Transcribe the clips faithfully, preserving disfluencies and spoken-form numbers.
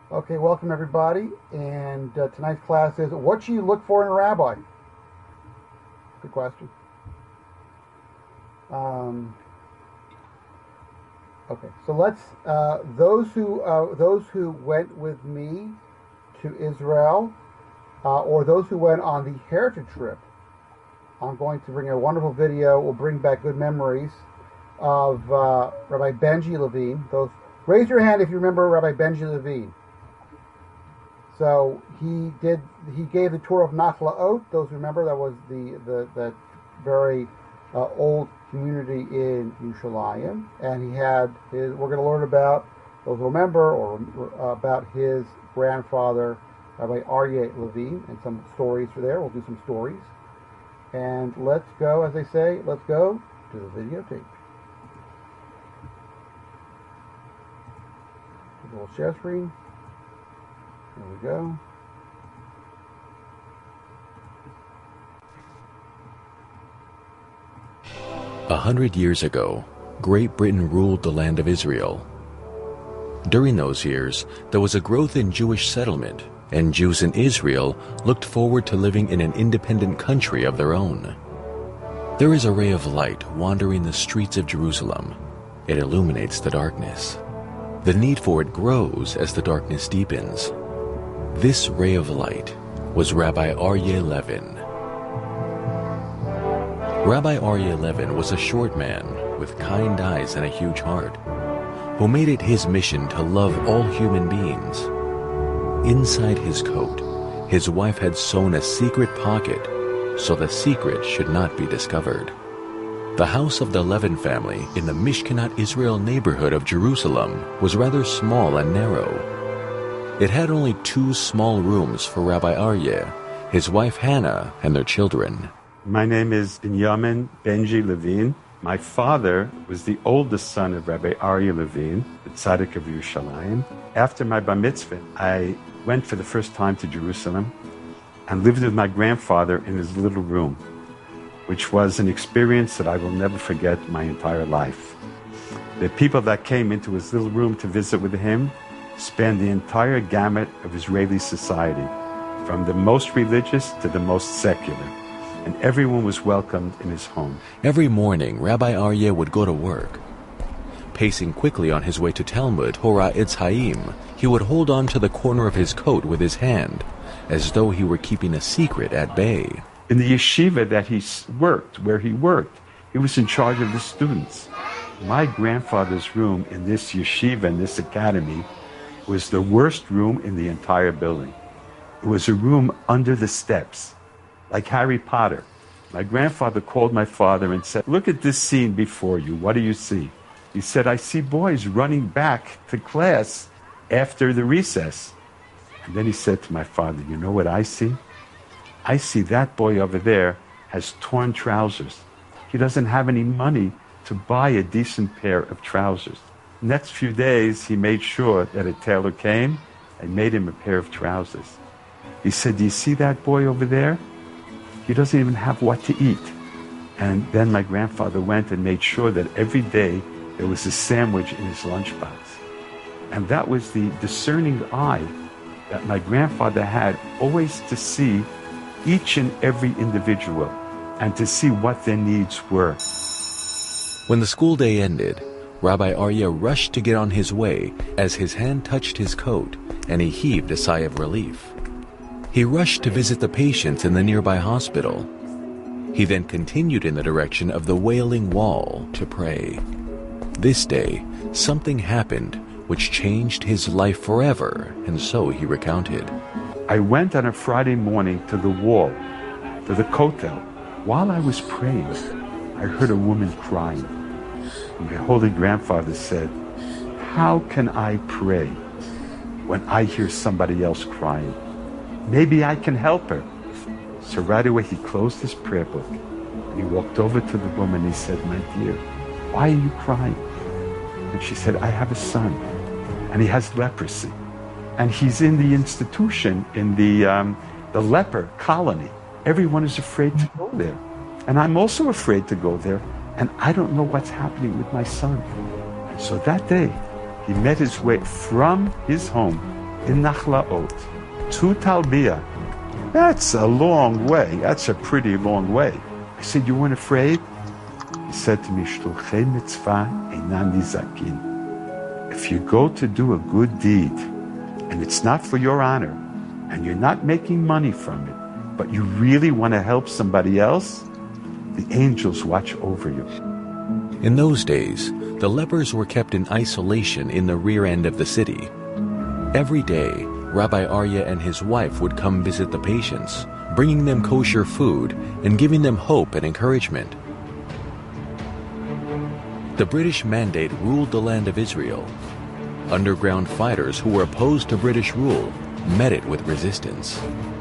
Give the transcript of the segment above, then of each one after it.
Okay, welcome everybody. And uh, tonight's class is what should you look for in a rabbi? Good question. Um, okay, so let's uh, those who uh, those who went with me to Israel, uh, or those who went on the heritage trip. I'm going to bring a wonderful video. We'll bring back good memories of uh, Rabbi Benji Levine. Those raise your hand if you remember Rabbi Benji Levine. So he did. He gave the tour of Nachla Ot. Those who remember, that was the the that very uh, old community in Yerushalayim, and he had his. We're going to learn about those who remember, or uh, about his grandfather, Rabbi Aryeh Levine, and some stories for there. We'll do some stories, and let's go, as they say, let's go to the videotape. A little share screen. There we go. A hundred years ago, Great Britain ruled the land of Israel. During those years, there was a growth in Jewish settlement, and Jews in Israel looked forward to living in an independent country of their own. There is a ray of light wandering the streets of Jerusalem. It illuminates the darkness. The need for it grows as the darkness deepens. This ray of light was Rabbi Aryeh Levin. Rabbi Aryeh Levin was a short man with kind eyes and a huge heart, who made it his mission to love all human beings. Inside his coat, his wife had sewn a secret pocket so the secret should not be discovered. The house of the Levin family in the Mishkenat Israel neighborhood of Jerusalem was rather small and narrow. It had only two small rooms for Rabbi Aryeh, his wife Hannah, and their children. My name is Binyamin Benji Levine. My father was the oldest son of Rabbi Aryeh Levine, the Tzaddik of Yerushalayim. After my bar mitzvah, I went for the first time to Jerusalem and lived with my grandfather in his little room, which was an experience that I will never forget my entire life. The people that came into his little room to visit with him spanned the entire gamut of Israeli society, from the most religious to the most secular, and everyone was welcomed in his home. Every morning, Rabbi Aryeh would go to work. Pacing quickly on his way to Talmud, Hora Etz Haim, he would hold on to the corner of his coat with his hand, as though he were keeping a secret at bay. In the yeshiva that he worked, where he worked, he was in charge of the students. My grandfather's room in this yeshiva, in this academy, was the worst room in the entire building. It was a room under the steps, like Harry Potter. My grandfather called my father and said, "Look at this scene before you. What do you see?" He said, "I see boys running back to class after the recess." And then he said to my father, "You know what I see? I see that boy over there has torn trousers. He doesn't have any money to buy a decent pair of trousers." Next few days, he made sure that a tailor came and made him a pair of trousers. He said, "Do you see that boy over there? He doesn't even have what to eat." And then my grandfather went and made sure that every day there was a sandwich in his lunchbox. And that was the discerning eye that my grandfather had, always to see each and every individual and to see what their needs were. When the school day ended, Rabbi Aryeh rushed to get on his way as his hand touched his coat, and he heaved a sigh of relief. He rushed to visit the patients in the nearby hospital. He then continued in the direction of the Wailing Wall to pray. This day, something happened which changed his life forever, and so he recounted. I went on a Friday morning to the wall, to the Kotel. While I was praying, I heard a woman crying. My holy grandfather said, "How can I pray when I hear somebody else crying? Maybe I can help her." So right away he closed his prayer book and he walked over to the woman and he said, "My dear, why are you crying?" And she said, "I have a son and he has leprosy and he's in the institution, in the, um, the leper colony. Everyone is afraid to go there. And I'm also afraid to go there. And I don't know what's happening with my son." And so that day, he made his way from his home in Nachlaot to Talbia. That's a long way. That's a pretty long way. I said, you weren't afraid? He said to me, Shluchei mitzvah einan nizakin. If you go to do a good deed, and it's not for your honor, and you're not making money from it, but you really want to help somebody else, the angels watch over you. In those days, the lepers were kept in isolation in the rear end of the city. Every day, Rabbi Aryeh and his wife would come visit the patients, bringing them kosher food and giving them hope and encouragement. The British Mandate ruled the land of Israel. Underground fighters who were opposed to British rule met it with resistance.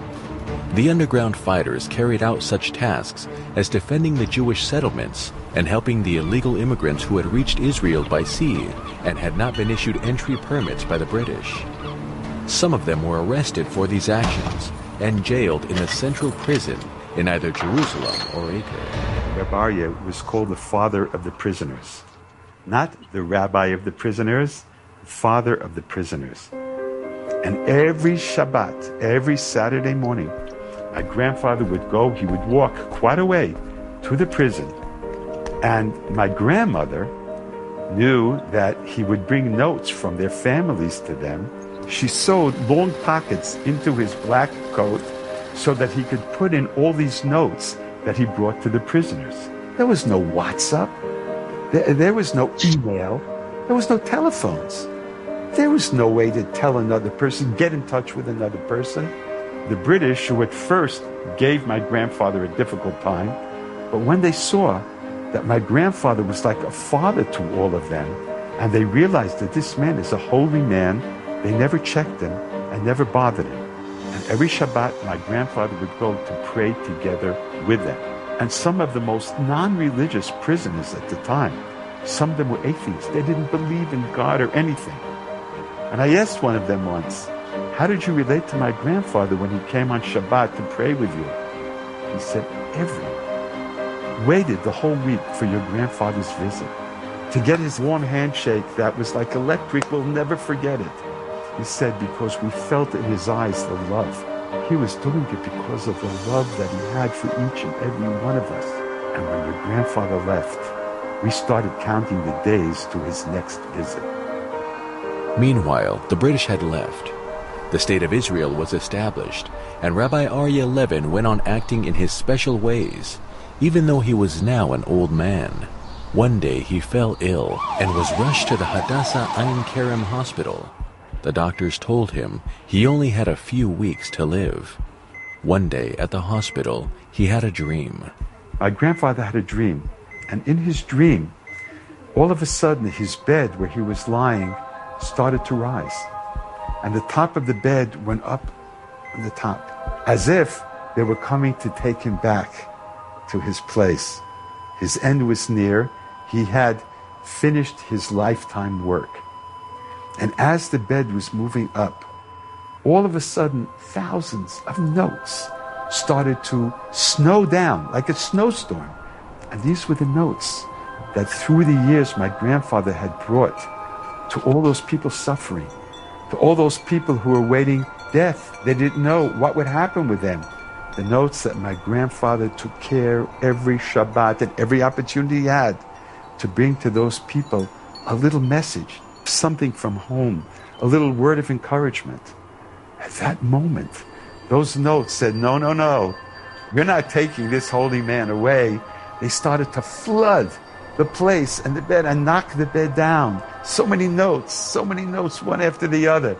The underground fighters carried out such tasks as defending the Jewish settlements and helping the illegal immigrants who had reached Israel by sea and had not been issued entry permits by the British. Some of them were arrested for these actions and jailed in the central prison in either Jerusalem or Acre. Rabbi Aryeh was called the father of the prisoners. Not the rabbi of the prisoners, the father of the prisoners. And every Shabbat, every Saturday morning, my grandfather would go, he would walk quite a way to the prison. And my grandmother knew that he would bring notes from their families to them. She sewed long pockets into his black coat so that he could put in all these notes that he brought to the prisoners. There was no WhatsApp. There, there was no email. There was no telephones. There was no way to tell another person, get in touch with another person. The British, who at first gave my grandfather a difficult time, but when they saw that my grandfather was like a father to all of them, and they realized that this man is a holy man, they never checked him and never bothered him. And every Shabbat, my grandfather would go to pray together with them. And some of the most non-religious prisoners at the time, some of them were atheists. They didn't believe in God or anything. And I asked one of them once, how did you relate to my grandfather when he came on Shabbat to pray with you? He said, everyone waited the whole week for your grandfather's visit. To get his warm handshake that was like electric, we'll never forget it. He said, because we felt in his eyes the love. He was doing it because of the love that he had for each and every one of us. And when your grandfather left, we started counting the days to his next visit. Meanwhile, the British had left. The State of Israel was established, and Rabbi Aryeh Levin went on acting in his special ways, even though he was now an old man. One day he fell ill and was rushed to the Hadassah Ein Kerem hospital. The doctors told him he only had a few weeks to live. One day at the hospital, he had a dream. My grandfather had a dream, and in his dream, all of a sudden his bed where he was lying started to rise. And the top of the bed went up on the top, as if they were coming to take him back to his place. His end was near. He had finished his lifetime work. And as the bed was moving up, all of a sudden, thousands of notes started to snow down like a snowstorm. And these were the notes that through the years my grandfather had brought to all those people suffering, to all those people who were waiting death. They didn't know what would happen with them. The notes that my grandfather took care every Shabbat and every opportunity he had to bring to those people a little message, something from home, a little word of encouragement. At that moment, those notes said, no, no, no, we're not taking this holy man away. They started to flood the place and the bed and knock the bed down. So many notes, so many notes, one after the other.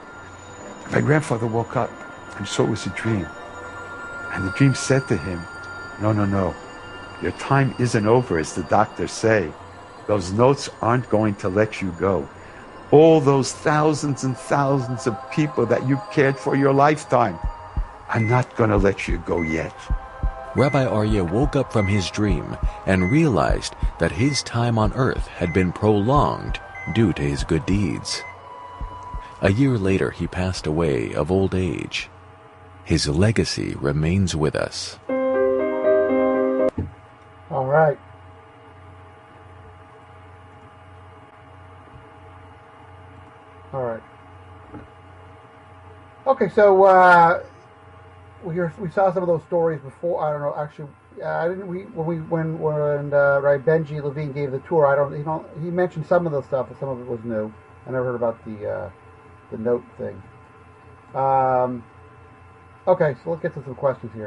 My grandfather woke up and saw it was a dream. And the dream said to him, no, no, no, your time isn't over, as the doctors say. Those notes aren't going to let you go. All those thousands and thousands of people that you cared for your lifetime, I'm not going to let you go yet. Rabbi Aryeh woke up from his dream and realized that his time on earth had been prolonged due to his good deeds. A year later, he passed away of old age. His legacy remains with us. All right. All right. Okay, so uh, we hear, we saw some of those stories before. I don't know. Actually, uh, I didn't. We when we when when uh, right Benji Levine gave the tour. I don't. He don't. He mentioned some of the stuff, but some of it was new. I never heard about the uh, the note thing. Um, okay, so let's get to some questions here.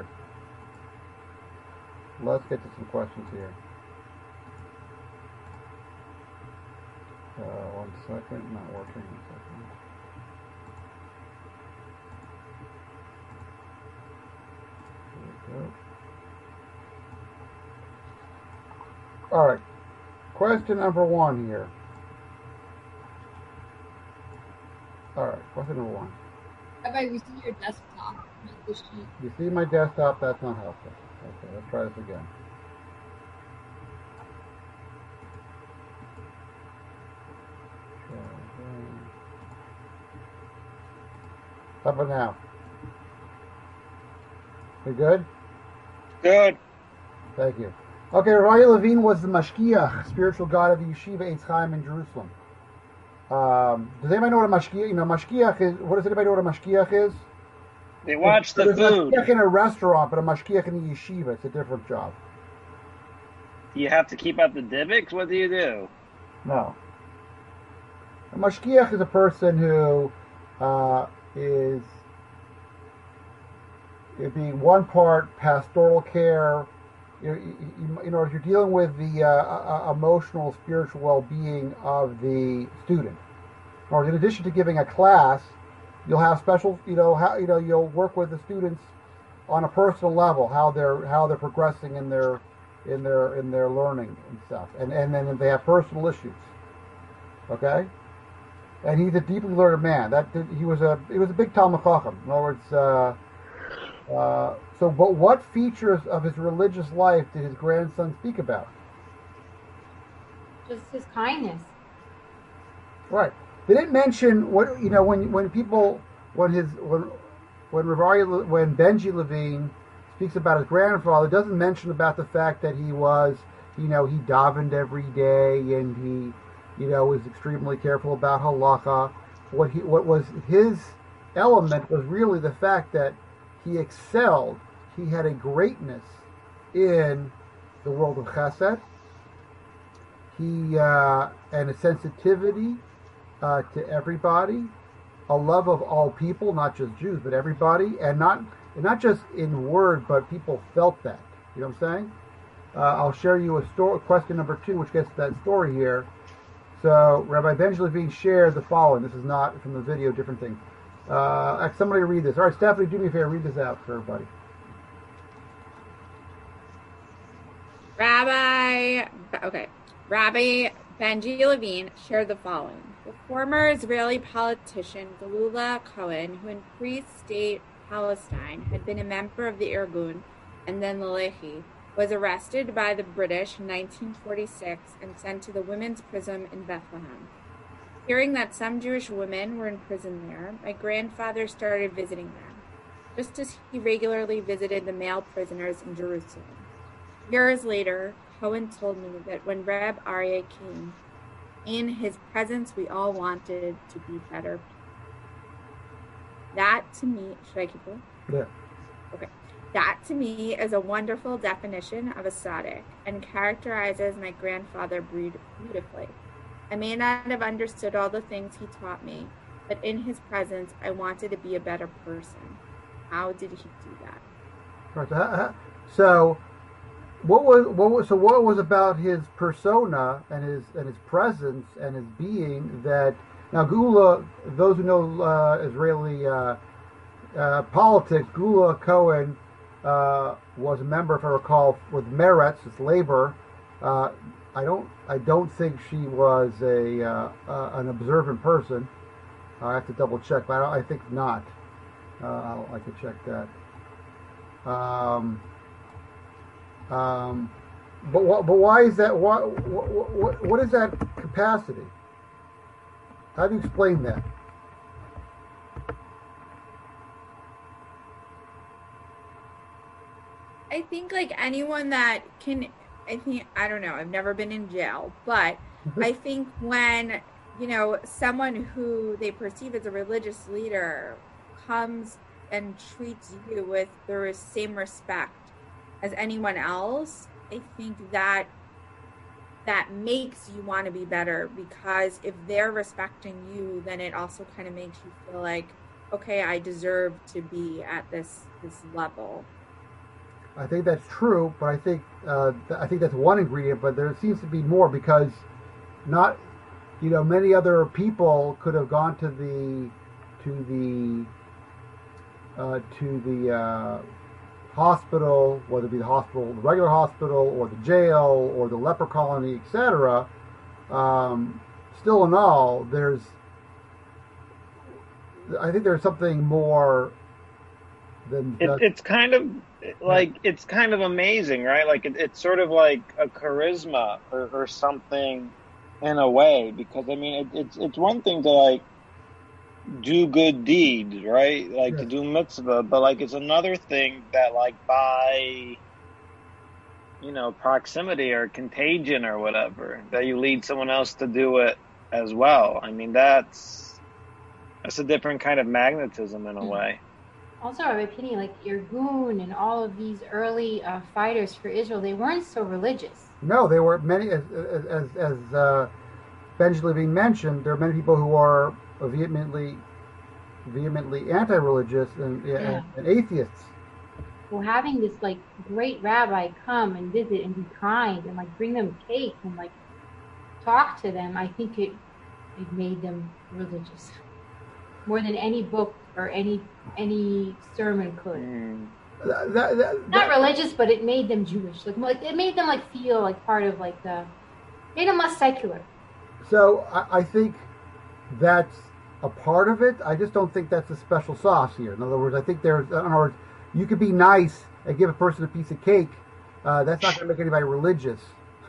Let's get to some questions here. Uh, one second, not working. One second. There we go. All right. Question number one here. All right. Question number one. Rabbi, we see your desktop, not the sheet. You see my desktop? That's not helpful. Okay, let's try this again. How about now? We good? Good. Thank you. Okay, Rabbi Levine was the Mashgiach, spiritual god of the Yeshiva Eitz Chaim in Jerusalem. Um, does anybody know what a Mashgiach? You know, Mashgiach is. What does anybody know what a Mashgiach is? They watch the There's food. a Mashgiach in a restaurant, but a Mashgiach in the Yeshiva, it's a different job. You have to keep out the dibbicks? What do you do? No. A Mashgiach is a person who uh, is it being one part pastoral care. You, you, you know, if you're dealing with the uh, uh, emotional, spiritual well-being of the student, or in addition to giving a class, you'll have special, you know, how you know you'll work with the students on a personal level, how they're how they're progressing in their in their in their learning and stuff, and and then if they have personal issues, okay. And he's a deeply learned man. That he was a he was a big Talmid Chacham. In other words. Uh, Uh, so, but what features of his religious life did his grandson speak about? Just his kindness. Right. They didn't mention what you know when when people when his when when Ravari, when Benji Levine speaks about his grandfather, doesn't mention about the fact that he was you know he davened every day and he you know was extremely careful about halacha. What he what was his element was really the fact that he excelled. He had a greatness in the world of chesed. He uh, and a sensitivity uh, to everybody, a love of all people, not just Jews, but everybody, and not and not just in word, but people felt that. You know what I'm saying? Uh, I'll share you a story. Question number two, which gets to that story here. So Rabbi Benji Levine shared the following. This is not from the video, different thing. Uh, somebody read this. All right, Stephanie, do me a favor. Read this out for everybody. Rabbi, okay, Rabbi Benji Levine shared the following. The former Israeli politician Galula Cohen, who in pre-state Palestine had been a member of the Irgun and then the Lehi, was arrested by the British in nineteen forty-six and sent to the women's prison in Bethlehem. Hearing that some Jewish women were in prison there, my grandfather started visiting them, just as he regularly visited the male prisoners in Jerusalem. Years later, Cohen told me that when Reb Aryeh came, in his presence we all wanted to be better people. That to me, should I keep going? Yeah. Okay. That to me is a wonderful definition of a tzaddik and characterizes my grandfather beautifully. I may not have understood all the things he taught me, but in his presence, I wanted to be a better person. How did he do that? Right. So, what was what was so what was about his persona and his and his presence and his being that now Gula? Those who know uh, Israeli uh, uh, politics, Gula Cohen uh, was a member, if I recall, with Meretz, it's labor. Uh, I don't. I don't think she was a uh, uh, an observant person. I have to double check, but I, don't, I think not. Uh, I could check that. Um, um, but what? But why is that? What? What, what? What is that capacity? How do you explain that? I think like anyone that can. I think, I don't know, I've never been in jail, but I think when, you know, someone who they perceive as a religious leader comes and treats you with the same respect as anyone else, I think that that makes you want to be better, because if they're respecting you, then it also kind of makes you feel like, okay, I deserve to be at this this level. I think that's true, but I think uh, th- I think that's one ingredient. But there seems to be more, because not, you know, many other people could have gone to the to the uh, to the uh, hospital, whether it be the hospital, the regular hospital, or the jail, or the leper colony, et cetera. Um, still, in all, there's I think there's something more than It, just, it's kind of like it's kind of amazing, right? Like it, it's sort of like a charisma or, or something in a way, because I mean it, it's it's one thing to like do good deeds, right? Like yes. to do mitzvah, but like it's another thing that like by you know proximity or contagion or whatever, that you lead someone else to do it as well. I mean that's that's a different kind of magnetism in a way. Also, Rabbi Penny, like Irgun and all of these early uh, fighters for Israel, they weren't so religious. No, there were many, as as, as uh, Benji Levine mentioned, there are many people who are vehemently, vehemently anti-religious and, Yeah. and, and atheists. Well, having this like great rabbi come and visit and be kind and like bring them cake and like talk to them, I think it it made them religious more than any book or any any sermon could. Mm. That, that, that, Not religious, but it made them Jewish. Like, like it made them like feel like part of like the made them less secular. So I, I think that's a part of it. I just don't think that's a special sauce here. In other words, I think there's, in other words, you could be nice and give a person a piece of cake. Uh, that's not going to make anybody religious.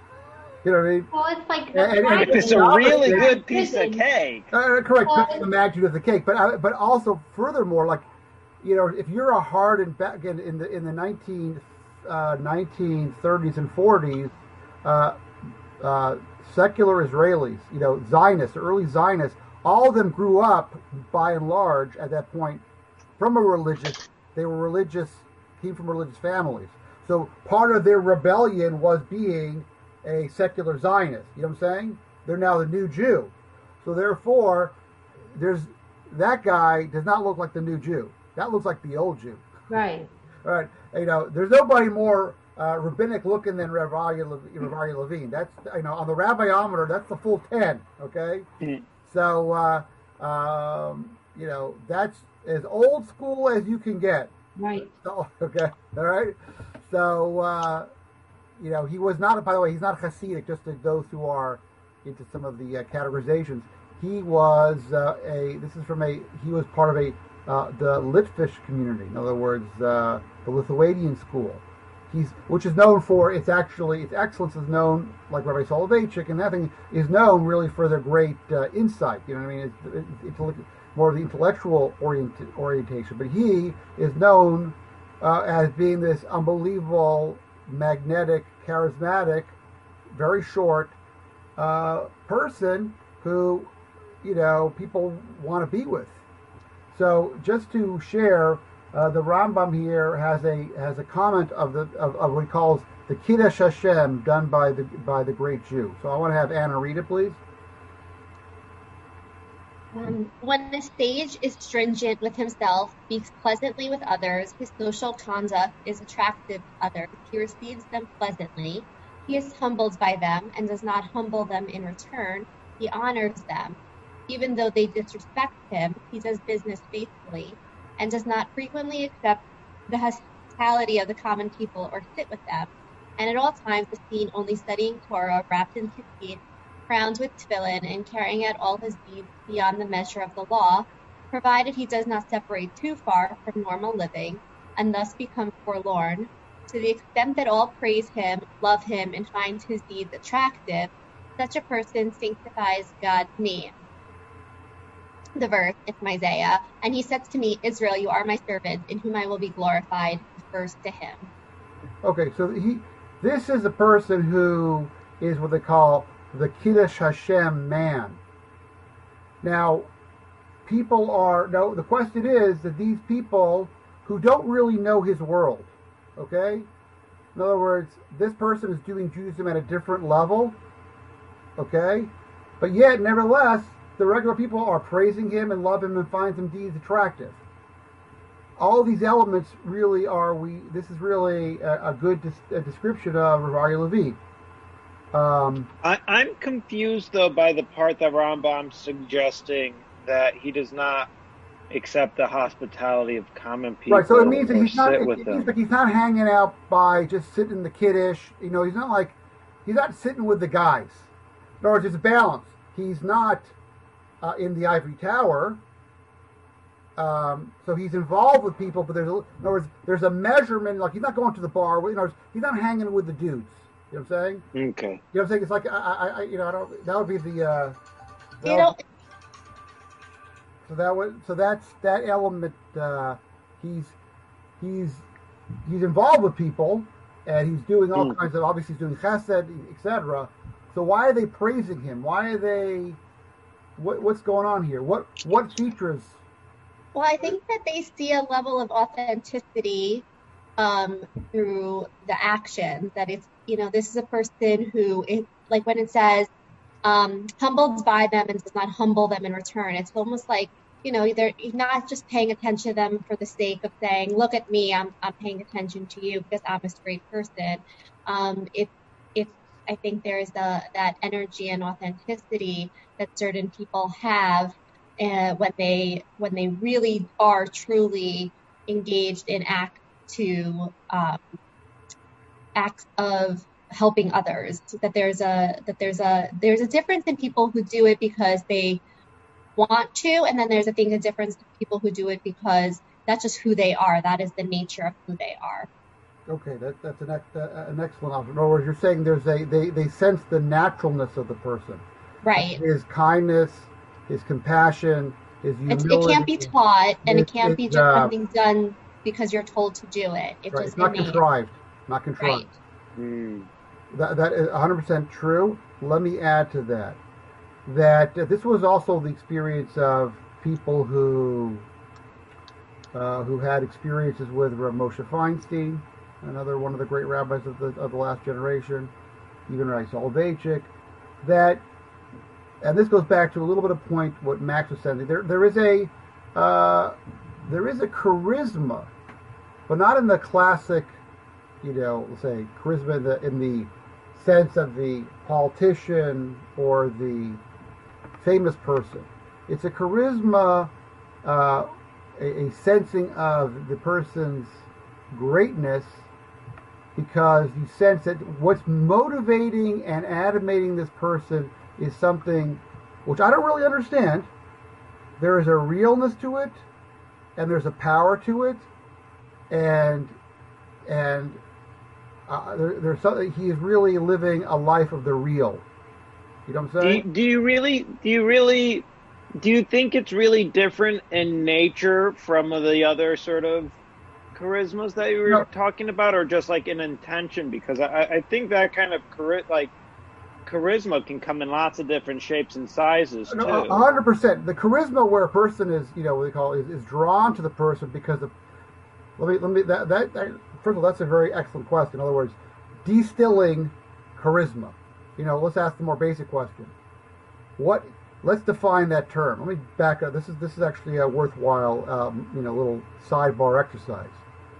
You know what I mean? Well, it's like And- and- If it's a really good piece of cake. Uh, correct, Well, depending on the magnitude of the cake, but uh, but also furthermore, like, you know, if you're a hard and back in, in the in the nineteen uh, nineteen thirties and forties, uh, uh, secular Israelis, you know, Zionists, early Zionists, all of them grew up by and large at that point from a religious. They were religious, came from religious families. So part of their rebellion was being a secular Zionist. You know what I'm saying? They're now the new Jew. So therefore, there's that guy does not look like the new Jew. That looks like the old Jew. right. All right. You know, there's nobody more uh, rabbinic looking than Rabbi Rabbi Levine. That's, you know, on the rabbiometer, that's the full ten. Okay. Mm. So uh, um, you know, that's as old school as you can get. Right. So, okay. All right. So. Uh, You know, he was not, by the way, he's not Hasidic, just to those who are into some of the uh, categorizations. He was uh, a, this is from a, he was part of a, uh, the Litvish community. In other words, uh, the Lithuanian school. He's, which is known for, it's actually, its excellence is known, like Rabbi Soloveitchik and that thing, is known really for their great uh, insight. You know what I mean? It's, it's, it's more of the intellectual orient, orientation. But he is known uh, as being this unbelievable, magnetic, charismatic, very short uh, person who, you know, people want to be with. So just to share, uh, the Rambam here has a has a comment of the of, of what he calls the Kiddush Hashem done by the by the great Jew. So I want to have Anna read it, please. Um, when a sage is stringent with himself, speaks pleasantly with others, his social conduct is attractive to others, he receives them pleasantly, he is humbled by them and does not humble them in return, he honors them. Even though they disrespect him, he does business faithfully and does not frequently accept the hospitality of the common people or sit with them, and at all times is seen only studying Torah, wrapped in tzitzit, crowned with tefillin, and carrying out all his deeds beyond the measure of the law, provided he does not separate too far from normal living, and thus become forlorn. To the extent that all praise him, love him, and find his deeds attractive, such a person sanctifies God's name. The verse, it's from Isaiah, and he says to me, Israel, you are my servant, in whom I will be glorified, refers to him. Okay, so he, this is a person who is what they call the Kiddush Hashem man. Now, people are, no, the question is that these people who don't really know his world, okay? In other words, this person is doing Judaism at a different level, okay? But yet, nevertheless, the regular people are praising him and love him and find him deeds attractive. All these elements really are, we. This is really a, a good des- a description of Rav Aryeh Levi. Um, I, I'm confused, though, by the part that Rambam's suggesting that he does not accept the hospitality of common people. Right, so it means that or he's not. sit It, with it them. means like he's not hanging out by just sitting in the kiddush. You know, he's not like he's not sitting with the guys. In other words, it's a balance. He's not uh, in the ivory tower. Um, so he's involved with people, but there's a, in other words, there's a measurement. Like he's not going to the bar. You know, he's not hanging with the dudes. You know what I'm saying? Okay. You know what I'm saying? It's like I, I, I you know, I don't. That would be the. Uh, You know, So that was so that's that element. Uh, he's he's he's involved with people, and he's doing all Mm. kinds of. Obviously, he's doing chesed, et cetera. So why are they praising him? Why are they? What what's going on here? What what features? well, I think that they see a level of authenticity um, through the actions. That it's, you know, this is a person who, it, like when it says, um, humbled by them and does not humble them in return. It's almost like, you know, they're not just paying attention to them for the sake of saying, look at me, I'm, I'm paying attention to you because I'm a straight person. Um, if, if I think there's a, that energy and authenticity that certain people have uh, when they, when they really are truly engaged in act to, um, acts of helping others, that there's a that there's a there's a difference in people who do it because they want to, and then there's a thing a difference in people who do it because that's just who they are. That is the nature of who they are. Okay, that, that's an ex, uh, an excellent option. In other words, you're saying there's a they, they sense the naturalness of the person, Right. his kindness, his compassion, his It's, humility. it can't be taught, and it It's- can't be it's, just uh, something done because you're told to do it. It's Right, just it's not innate. contrived. Not contrived. Right. Mm. That, that is one hundred percent true. Let me add to that that uh, this was also the experience of people who uh, who had experiences with Rav Moshe Feinstein, another one of the great rabbis of the of the last generation, even Rabbi Soloveitchik. That, and this goes back to a little bit of point what Max was saying. There there is a uh, there is a charisma, but not in the classic, you know, let's say charisma in the, in the sense of the politician or the famous person. It's a charisma, uh, a, a sensing of the person's greatness, because you sense that what's motivating and animating this person is something which I don't really understand. There is a realness to it, and there's a power to it, and and Uh, there, there's something. He is really living a life of the real. You know what I'm Do you, saying? do you really? Do you really? Do you think it's really different in nature from the other sort of charismas that you were No. talking about, or just like an intention? Because I, I think that kind of chari- like charisma can come in lots of different shapes and sizes too. No, a hundred percent. The charisma where a person is, you know, what they call it, is, is drawn to the person because of. Let me let me that, that that first of all, that's a very excellent question. In other words, distilling charisma. You know, let's ask the more basic question. What? Let's define that term. Let me back up. This is this is actually a worthwhile, um, you know, little sidebar exercise.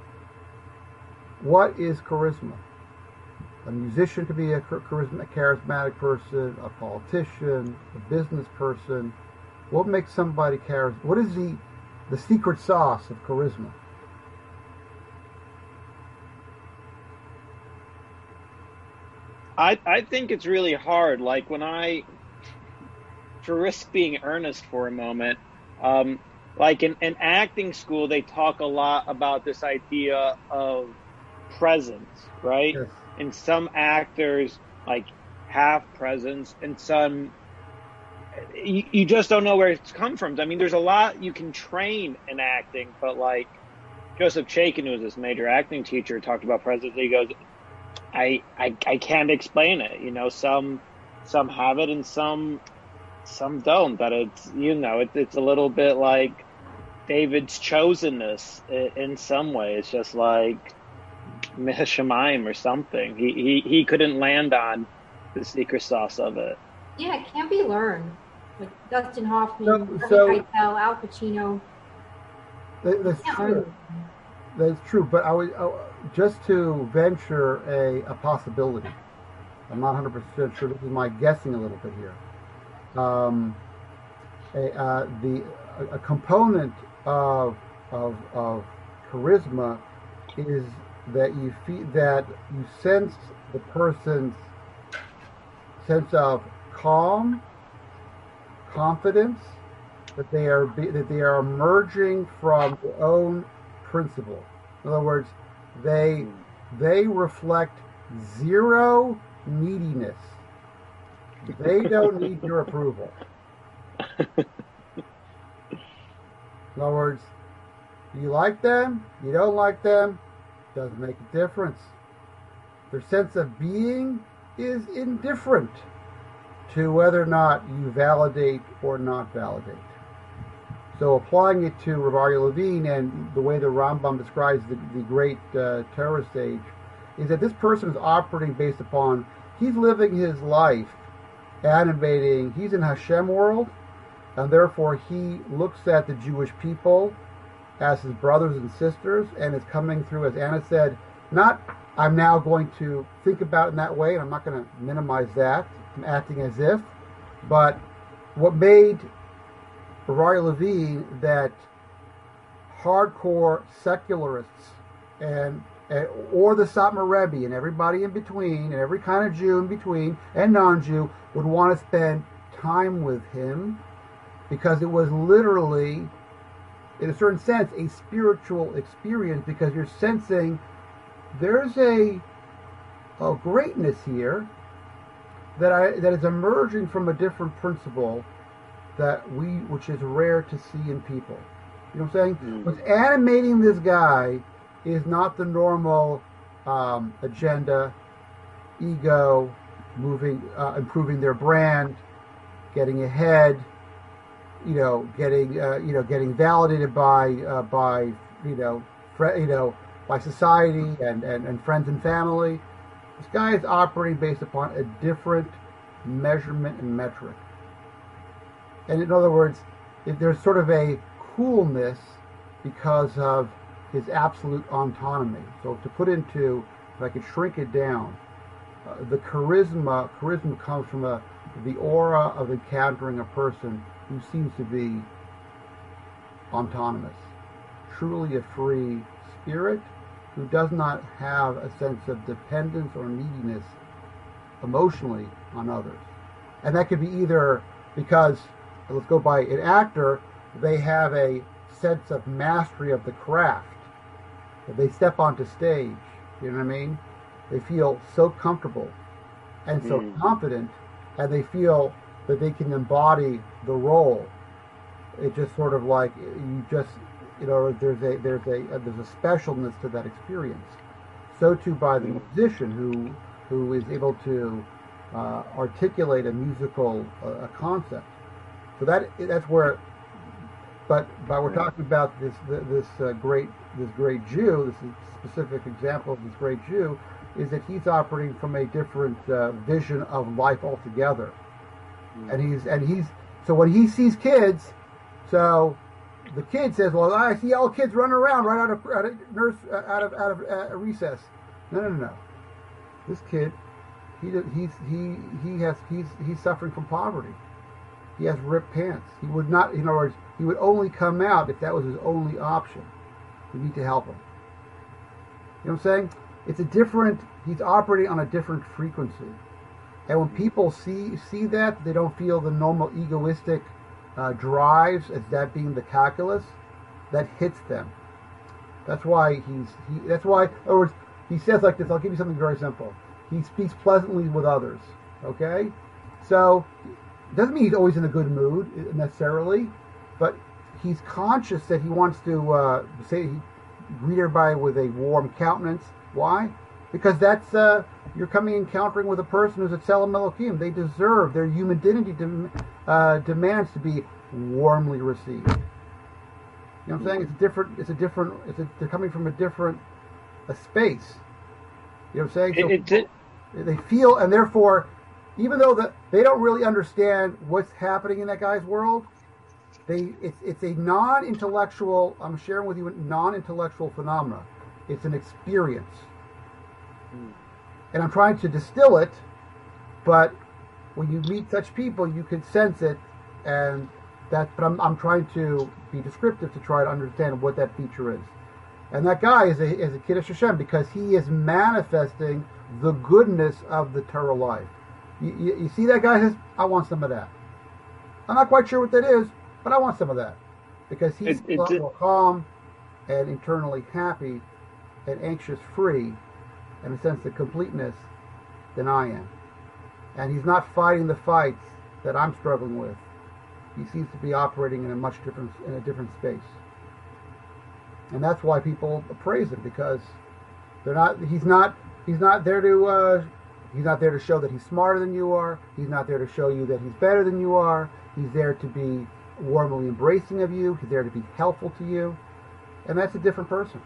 What is charisma? A musician could be a charisma, a charismatic person, a politician, a business person. What makes somebody charismatic? What is the the secret sauce of charisma? I I think it's really hard. Like when I, to risk being earnest for a moment, um, like in, in acting school, they talk a lot about this idea of presence, right? Yes. And some actors like have presence, and some you, you just don't know where it's come from. I mean, there's a lot you can train in acting, but like Joseph Chaikin, who was this major acting teacher, talked about presence. He goes, I, I I can't explain it. You know, some some have it and some some don't. That it's, you know, it, it's a little bit like David's chosenness in, in some way. It's just like Shemaim or something. He, he he couldn't land on the secret sauce of it. Yeah, it can't be learned. Like Dustin Hoffman, So- so- Harvey Keitel, Al Pacino. That- That's Can't learn true. these. That's true. But I would uh, just to venture a, a possibility. I'm not one hundred percent sure. This is my guessing a little bit here. Um, a, uh, the a, a component of of of charisma is that you feel that you sense the person's sense of calm, confidence, that they are be, that they are emerging from their own principle. In other words, they they reflect zero neediness. They don't need your approval. In other words, you like them, you don't like them, doesn't make a difference. Their sense of being is indifferent to whether or not you validate or not validate. So applying it to Rav Aryeh Levine and the way the Rambam describes the, the great uh, terrorist age is that this person is operating based upon, he's living his life animating, he's in Hashem world, and therefore he looks at the Jewish people as his brothers and sisters and is coming through, as Anna said, not I'm now going to think about it in that way, and I'm not going to minimize that, I'm acting as if, but what made Rav Aryeh Levine that hardcore secularists and, and or the Satmar Rebbe and everybody in between and every kind of Jew in between and non-Jew would want to spend time with him, because it was literally, in a certain sense, a spiritual experience, because you're sensing there's a, a greatness here that I that is emerging from a different principle that we, which is rare to see in people. You know what I'm saying? Mm. What's animating this guy is not the normal um, agenda, ego, moving, uh, improving their brand, getting ahead, you know, getting, uh, you know, getting validated by, uh, by, you know, fr- you know, by society and, and, and friends and family. This guy is operating based upon a different measurement and metric. And in other words, if there's sort of a coolness because of his absolute autonomy. So to put into, if I could shrink it down, uh, the charisma, charisma comes from a, the aura of encountering a person who seems to be autonomous, truly a free spirit, who does not have a sense of dependence or neediness emotionally on others. And that could be either because, let's go by an actor, they have a sense of mastery of the craft. They step onto stage, you know what I mean? They feel so comfortable and so Mm. confident, and they feel that they can embody the role. It just sort of like, you just, you know, there's a there's a there's a specialness to that experience. So too by the musician who who is able to uh, articulate a musical uh, a concept. So that that's where. But but we're talking about this this uh, great this great Jew. This is a specific example of this great Jew, is that he's operating from a different uh, vision of life altogether, mm. and he's and he's so when he sees kids, so the kid says, "Well, I see all kids running around right out of, out of nurse out of out of uh, recess." No, no, no, no. This kid, he he's he he has he's he's suffering from poverty. He has ripped pants. He would not, in other words, he would only come out if that was his only option. We need to help him. You know what I'm saying? It's a different, he's operating on a different frequency. And when people see see that, they don't feel the normal egoistic uh, drives as that being the calculus, that hits them. That's why he's, he, that's why, in other words, he says like this, I'll give you something very simple. He speaks pleasantly with others, okay? So, doesn't mean he's always in a good mood necessarily, but he's conscious that he wants to uh, say he greet everybody with a warm countenance. Why? Because that's uh, you're coming encountering with a person who's a Tselem Elohim. They deserve, their human dignity dem, uh, demands to be warmly received. You know what I'm saying? It's a different, it's a different, it's a, they're coming from a different a space. You know what I'm saying? So It, it, they feel, and therefore, even though the, they don't really understand what's happening in that guy's world, they it's it's a non-intellectual. I'm sharing with you a non-intellectual phenomena. It's an experience, Hmm. and I'm trying to distill it. But when you meet such people, you can sense it, and that. But I'm I'm trying to be descriptive to try to understand what that feature is. And that guy is a is a Kiddush Hashem because he is manifesting the goodness of the Torah life. You, you, you see that guy says, I want some of that. I'm not quite sure what that is, but I want some of that. Because he's It- it a lot did- more calm and internally happy and anxious free and a sense of completeness than I am. And he's not fighting the fights that I'm struggling with. He seems to be operating in a much different in a different space. And that's why people praise him, because they're not he's not he's not there to uh, he's not there to show that he's smarter than you are. He's not there to show you that he's better than you are. He's there to be warmly embracing of you. He's there to be helpful to you. And that's a different person.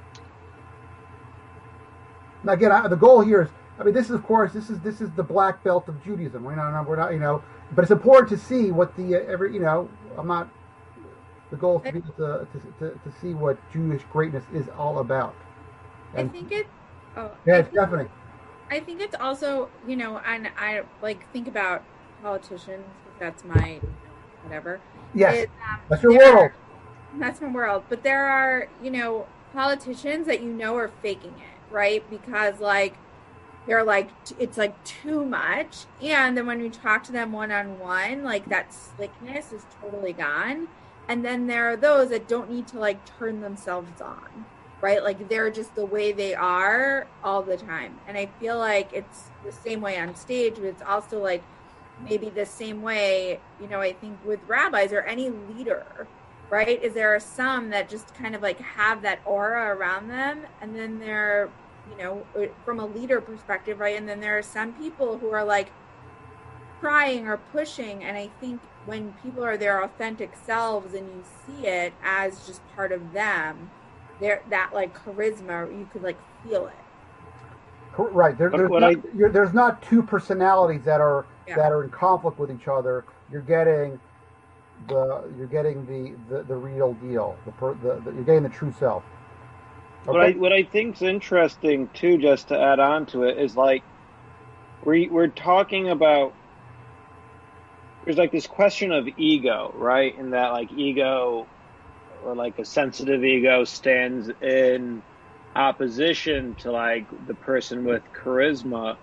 Now again, I, the goal here is, I mean, this is of course, this is this is the black belt of Judaism. We're not, we're not, you know, but it's important to see what the uh, every, you know, I'm not. The goal is to be able to, to, to, to see what Jewish greatness is all about. I think it. Oh, Yeah, I it's think- definitely. I think it's also, you know, and I like think about politicians. That's my whatever. Yes, Is, um, that's your there- world. That's my world. But there are, you know, politicians that you know are faking it, right? Because like they're like t- it's like too much, and then when you talk to them one on one, like that slickness is totally gone. And then there are those that don't need to like turn themselves on, right? Like they're just the way they are all the time. And I feel like it's the same way on stage, but it's also like maybe the same way, you know, I think with rabbis or any leader, right? Is there are some that just kind of like have that aura around them, and then they're, you know, from a leader perspective, right? And then there are some people who are like trying or pushing, and I think when people are their authentic selves and you see it as just part of them, there that like charisma, you could like feel it. Cor- Right. There, But there's, what not, I- you're, there's not two personalities that are Yeah. that are in conflict with each other. You're getting the you're getting the, the, the real deal. The, per, the, the you're getting the true self. What I Okay. what I think's interesting too, just to add on to it, is like we we're talking about there's like this question of ego, right? And that like ego or like a sensitive ego stands in opposition to like the person with charisma.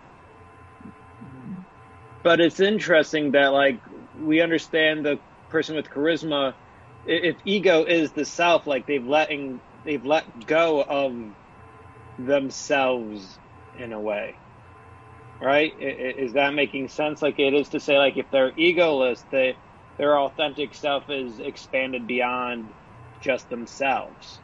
But it's interesting that like we understand the person with charisma, i- if ego is the self, like they've letting they've let go of themselves in a way, right? I- i- Is that making sense? Like it is to say, like if they're egoless, they their authentic self is expanded beyond just themselves.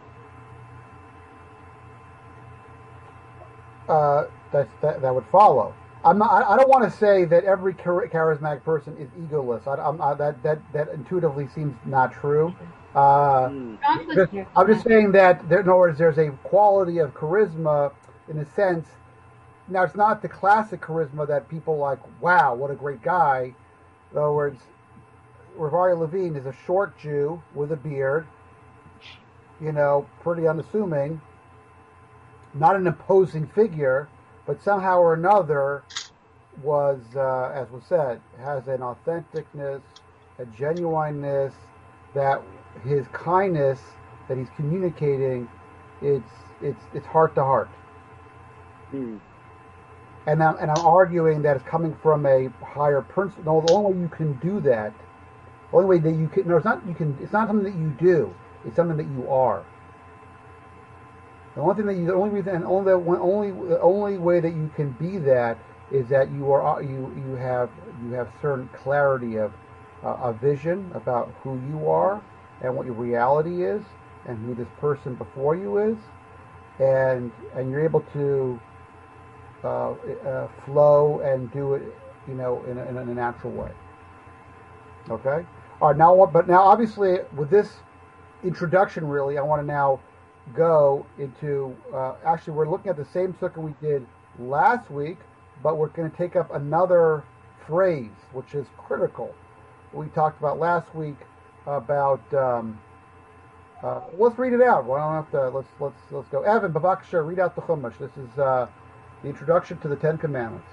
Uh, that's, that that would follow. I'm not, I I don't want to say that every char- charismatic person is egoless. I, I'm, I, that that that intuitively seems not true. Uh, Hmm. Sounds like Just- you're- I'm just saying that, there, in other words, there's a quality of charisma in a sense. Now, it's not the classic charisma that people like, wow, what a great guy. In other words, Ravari Levine is a short Jew with a beard, you know, pretty unassuming, not an imposing figure, but somehow or another was, uh, as was said, has an authenticness, a genuineness, that his kindness that he's communicating, it's it's it's heart to heart. Hmm. And I'm, and I'm arguing that it's coming from a higher principle. No, the only way you can do that, the only way that you can, no, it's not you can. It's not something that you do. It's something that you are. The only thing that you, the only reason, only the only the only way that you can be that is that you are you you have you have certain clarity of uh, a vision about who you are and what your reality is and who this person before you is, and and you're able to uh, uh, flow and do it, you know, in a, in a natural way. Okay. All right. Now, but now, obviously, with this introduction, really, I want to now go into. Uh, actually, we're looking at the same sukkah we did last week, but we're going to take up another phrase, which is critical. We talked about last week about. Um, uh, let's read it out. Well, I don't have to. Let's let's let's go. Evan, Bavakasha, read out the Chumash. This is uh, the introduction to the Ten Commandments.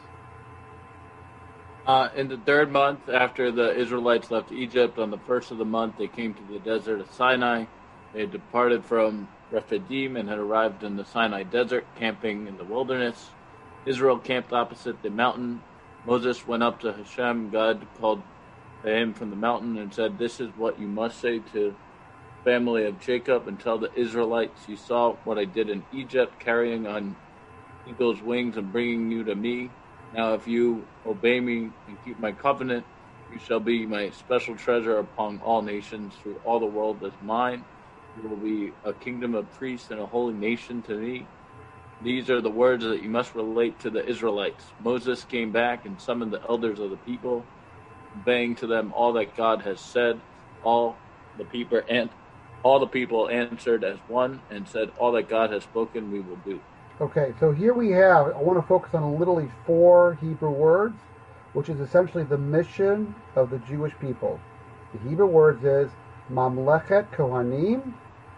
Uh, in the third month after the Israelites left Egypt, on the first of the month, they came to the desert of Sinai. They had departed from Rephidim and had arrived in the Sinai desert, camping in the wilderness. Israel camped opposite the mountain. Moses went up to Hashem. God called to him from the mountain and said, "This is what you must say to the family of Jacob and tell the Israelites, you saw what I did in Egypt, carrying on eagle's wings and bringing you to me. Now if you obey me and keep my covenant, you shall be my special treasure upon all nations, through all the world as mine. You will be a kingdom of priests and a holy nation to me. These are the words that you must relate to the Israelites." Moses came back and summoned the elders of the people, conveying to them all that God has said. All the people and all the people answered as one and said, "All that God has spoken, we will do." Okay, so here we have, I want to focus on literally four Hebrew words, which is essentially the mission of the Jewish people. The Hebrew words is Mamlechet Kohanim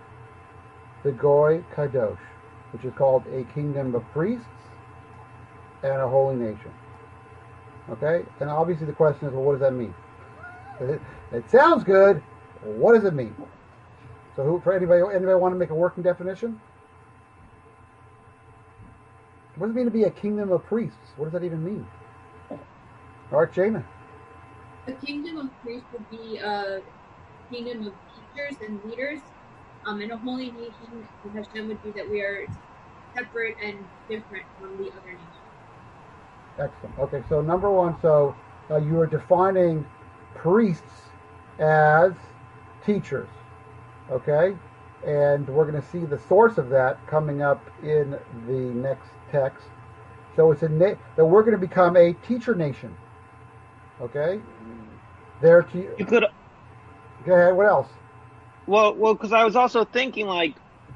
V'goy Kadosh, which is called a kingdom of priests and a holy nation. Okay, and obviously the question is, well, what does that mean? It, it sounds good. What does it mean? So, who, for anybody, anybody want to make a working definition? What does it mean to be a kingdom of priests? What does that even mean? All right, Jaina. A kingdom of priests would be a kingdom of teachers and leaders, um, and a holy nation. Hashem would be that we are separate and different from the other nations. Excellent. Okay, so number one, so uh, you are defining priests as teachers. Okay, and we're going to see the source of that coming up in the next text. So it's a na- that we're going to become a teacher nation. Okay, there to You could. go ahead. What else? Well, well, because I was also thinking, like,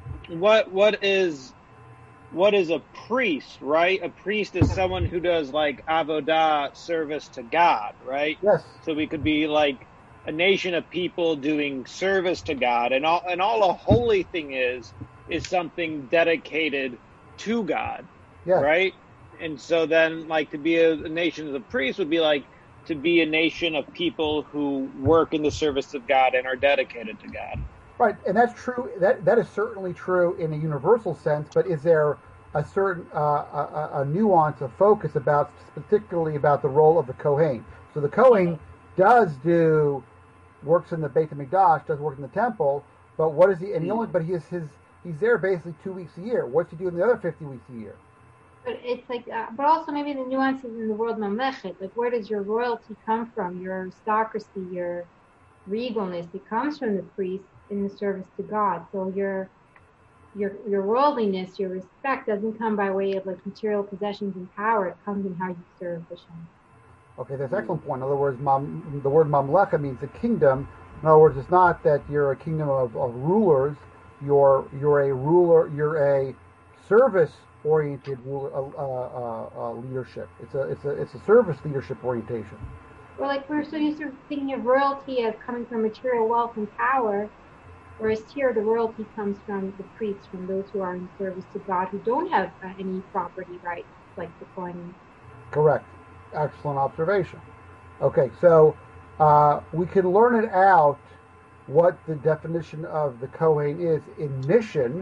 what what is what is a priest, right? A priest is someone who does like avodah, service to God, right? Yes. So we could be like a nation of people doing service to God, and all and all a holy thing is is something dedicated to God, Yes. right? And so then, like, to be a, a nation of the priests would be like to be a nation of people who work in the service of God and are dedicated to God. Right, and that's true. That that is certainly true in a universal sense. But is there a certain uh, a, a nuance of focus about, particularly about the role of the Kohen? So the Kohen does do works in the Beit HaMikdash, does work in the temple. But what is he? And he only, but he is his. He's there basically two weeks a year. What's he doing the other fifty weeks a year? But it's like, uh, but also maybe the nuances in the word mamlechet. Like, where does your royalty come from? Your aristocracy, your regalness. It comes from the priest in the service to God. So your your your worldliness, your respect doesn't come by way of like material possessions and power. It comes in how you serve Hashem. Okay, that's an excellent point. In other words, mam, the word mamlecha means a kingdom. In other words, it's not that you're a kingdom of, of rulers. You're you're a ruler. You're a service-oriented ruler, uh, uh, uh, leadership. It's a it's a it's a service leadership orientation. Or like we're so used to thinking of royalty as coming from material wealth and power, whereas here the royalty comes from the priests, from those who are in service to God, who don't have uh, any property rights like the Kohanim. Correct. Excellent observation. Okay, so uh, we can learn it out what the definition of the Kohen is in mission.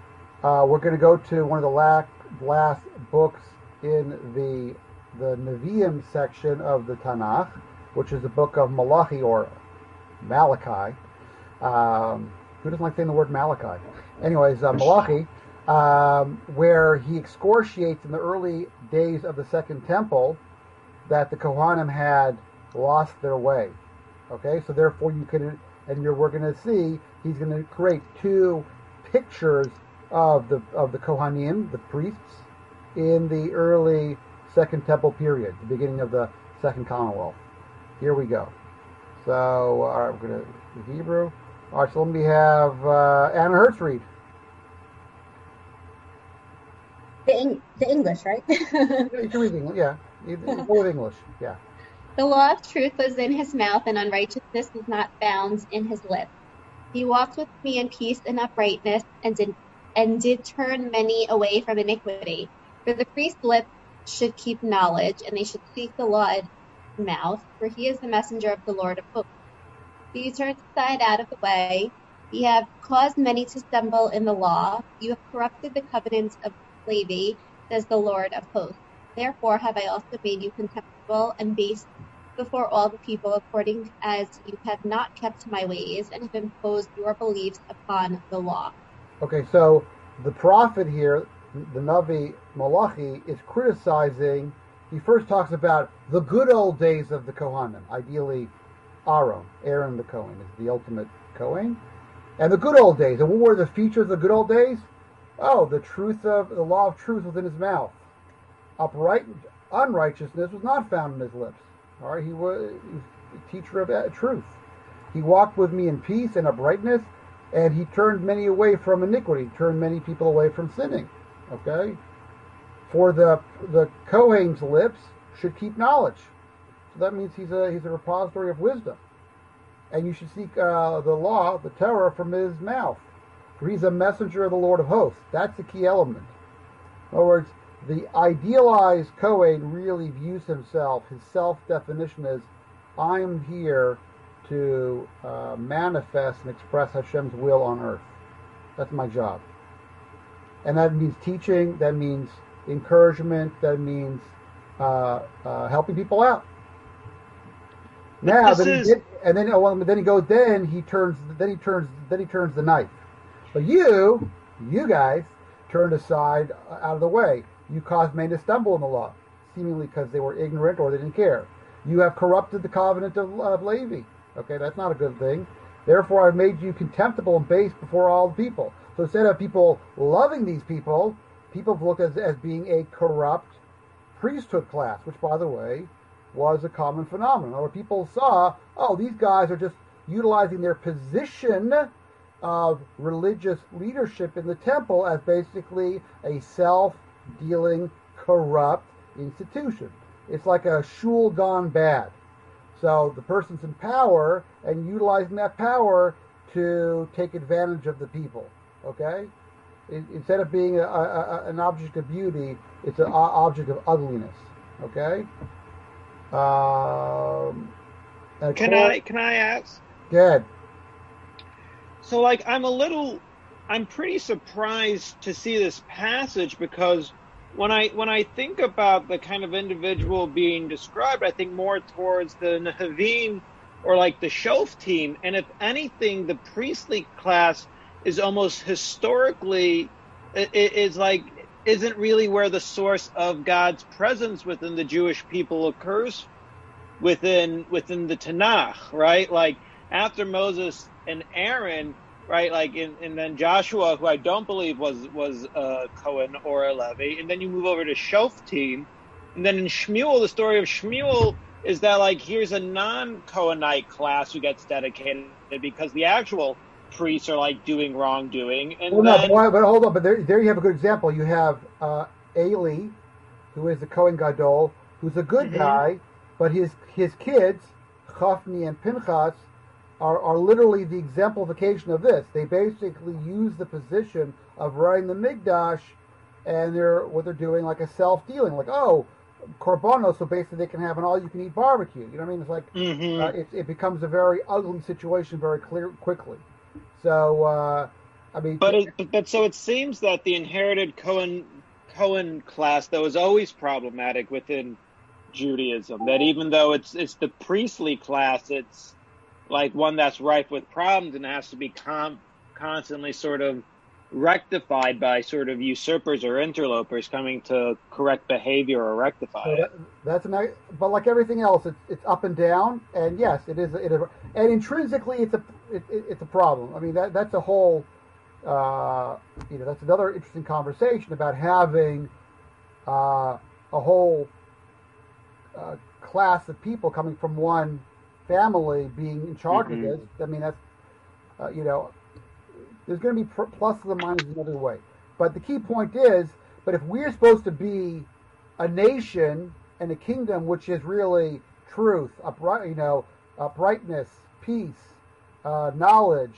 Uh, we're going to go to one of the last, last books in the the Nevi'im section of the Tanakh, which is the book of Malachi or Malachi. Um, who doesn't like saying the word Malachi? Anyways, uh, Malachi, um, where he excoriates in the early days of the Second Temple that the Kohanim had lost their way. Okay, so therefore you can, and you're, we're going to see, he's going to create two pictures of the of the Kohanim, the priests, in the early Second Temple period, the beginning of the Second Commonwealth. Here we go. So, all right, we're going to do Hebrew. All right, so let me have uh, Anna Hertz read. The, Eng- the English, right? Yeah, you can read English, yeah. You you go with English, yeah. The law of truth was in his mouth, and unrighteousness was not found in his lips. He walked with me in peace and uprightness, and did, and did turn many away from iniquity. For the priest's lips should keep knowledge, and they should speak the law in his mouth, for he is the messenger of the Lord of hosts. You turned aside out of the way. You have caused many to stumble in the law. You have corrupted the covenants of Levi, says the Lord of hosts. Therefore have I also made you contemptible and base before all the people, according as you have not kept my ways and have imposed your beliefs upon the law. Okay, so the prophet here, the Navi Malachi, is criticizing. He first talks about the good old days of the Kohanim, ideally Aaron, Aaron the Kohen is the ultimate Kohen, and the good old days. And what were the features of the good old days? Oh, the truth of the law of truth was in his mouth. Upright unrighteousness was not found in his lips. All right, he was, he was a teacher of uh, truth. He walked with me in peace and uprightness, and he turned many away from iniquity. He turned many people away from sinning. Okay, for the the Kohen's lips should keep knowledge. So that means he's a he's a repository of wisdom, and you should seek uh, the law, the Torah, from his mouth. For he's a messenger of the Lord of hosts. That's the key element. In other words, the idealized Kohen really views himself, his self-definition is, I'm here to uh, manifest and express Hashem's will on earth. That's my job. And that means teaching, that means encouragement, that means uh, uh, helping people out. Now, then is... he did, and then, well, then he goes, then he turns, then he turns, then he turns the knife. But you, you guys, turned aside out of the way. You caused many to stumble in the law, seemingly because they were ignorant or they didn't care. You have corrupted the covenant of, of Levi. Okay, that's not a good thing. Therefore, I've made you contemptible and base before all the people. So instead of people loving these people, people look as, as being a corrupt priesthood class, which, by the way, was a common phenomenon. Where people saw, oh, these guys are just utilizing their position of religious leadership in the temple as basically a self-dealing, corrupt institution. It's like a shul gone bad. So the person's in power and utilizing that power to take advantage of the people. Okay? It, instead of being a, a, a, an object of beauty, it's an object of ugliness. Okay? Um, can course, I can I ask? Good. So, like, I'm a little, I'm pretty surprised to see this passage because when I when I think about the kind of individual being described, I think more towards the Nehavim or like the Shof team. And if anything, the priestly class is almost historically, it is like, isn't really where the source of God's presence within the Jewish people occurs within within the Tanakh, right? Like after Moses and Aaron, right? Like in, and then Joshua, who I don't believe was was a Cohen or a Levi, and then you move over to Shoftim, and then in Shmuel, the story of Shmuel is that like here's a non-Cohenite class who gets dedicated because the actual priests are like doing wrongdoing. And well, then, no, but, but hold on, but there, there you have a good example. You have uh, Eli, who is the Cohen Gadol, who's a good mm-hmm. guy, but his his kids, Chafni and Pinchas, are, are literally the exemplification of this. They basically use the position of running the Mikdash, and they're what they're doing like a self-dealing, like, oh, korbanos, so basically they can have an all-you-can-eat barbecue. You know what I mean? It's like mm-hmm. uh, it, it becomes a very ugly situation very clear quickly. So, uh, I mean, but, it, but but so it seems that the inherited Cohen Cohen class that was always problematic within Judaism. That even though it's it's the priestly class, it's like one that's rife with problems and has to be com- constantly sort of rectified by sort of usurpers or interlopers coming to correct behavior or rectify so it. That, that's an, but like everything else, it's it's up and down, and yes, it is. It is, and intrinsically, it's a it, it, it's a problem. I mean, that that's a whole, uh, you know, that's another interesting conversation about having uh, a whole uh, class of people coming from one family being in charge Mhm. of this. I mean, that's, uh, you know, there's going to be pr- pluses and minuses another way. But the key point is, but if we're supposed to be a nation and a kingdom which is really truth, upright, you know, uprightness, peace, uh, knowledge,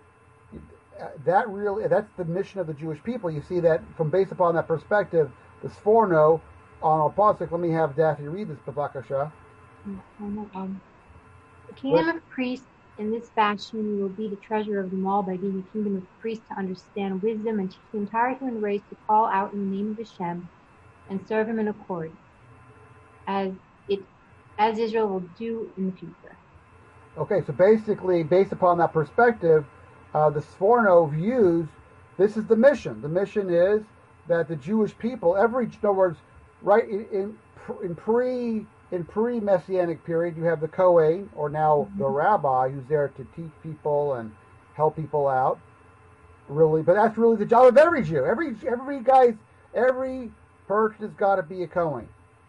that really, that's the mission of the Jewish people. You see that from based upon that perspective, the Sforno on our pasuk. Let me have Daphne read this, Bavakasha. Um, the kingdom of priests in this fashion will be the treasure of them all by being a kingdom of priests to understand wisdom and teach the entire human race to call out in the name of Hashem and serve him in accord, as it as Israel will do in the future. Okay, so basically, based upon that perspective, uh, the Sforno views this is the mission. The mission is that the Jewish people, every, in other words, right in in, in pre in pre messianic period, you have the Kohen, or now mm-hmm. the rabbi, who's there to teach people and help people out. Really, but that's really the job of every Jew. Every every guy, every person has got to be a Kohen.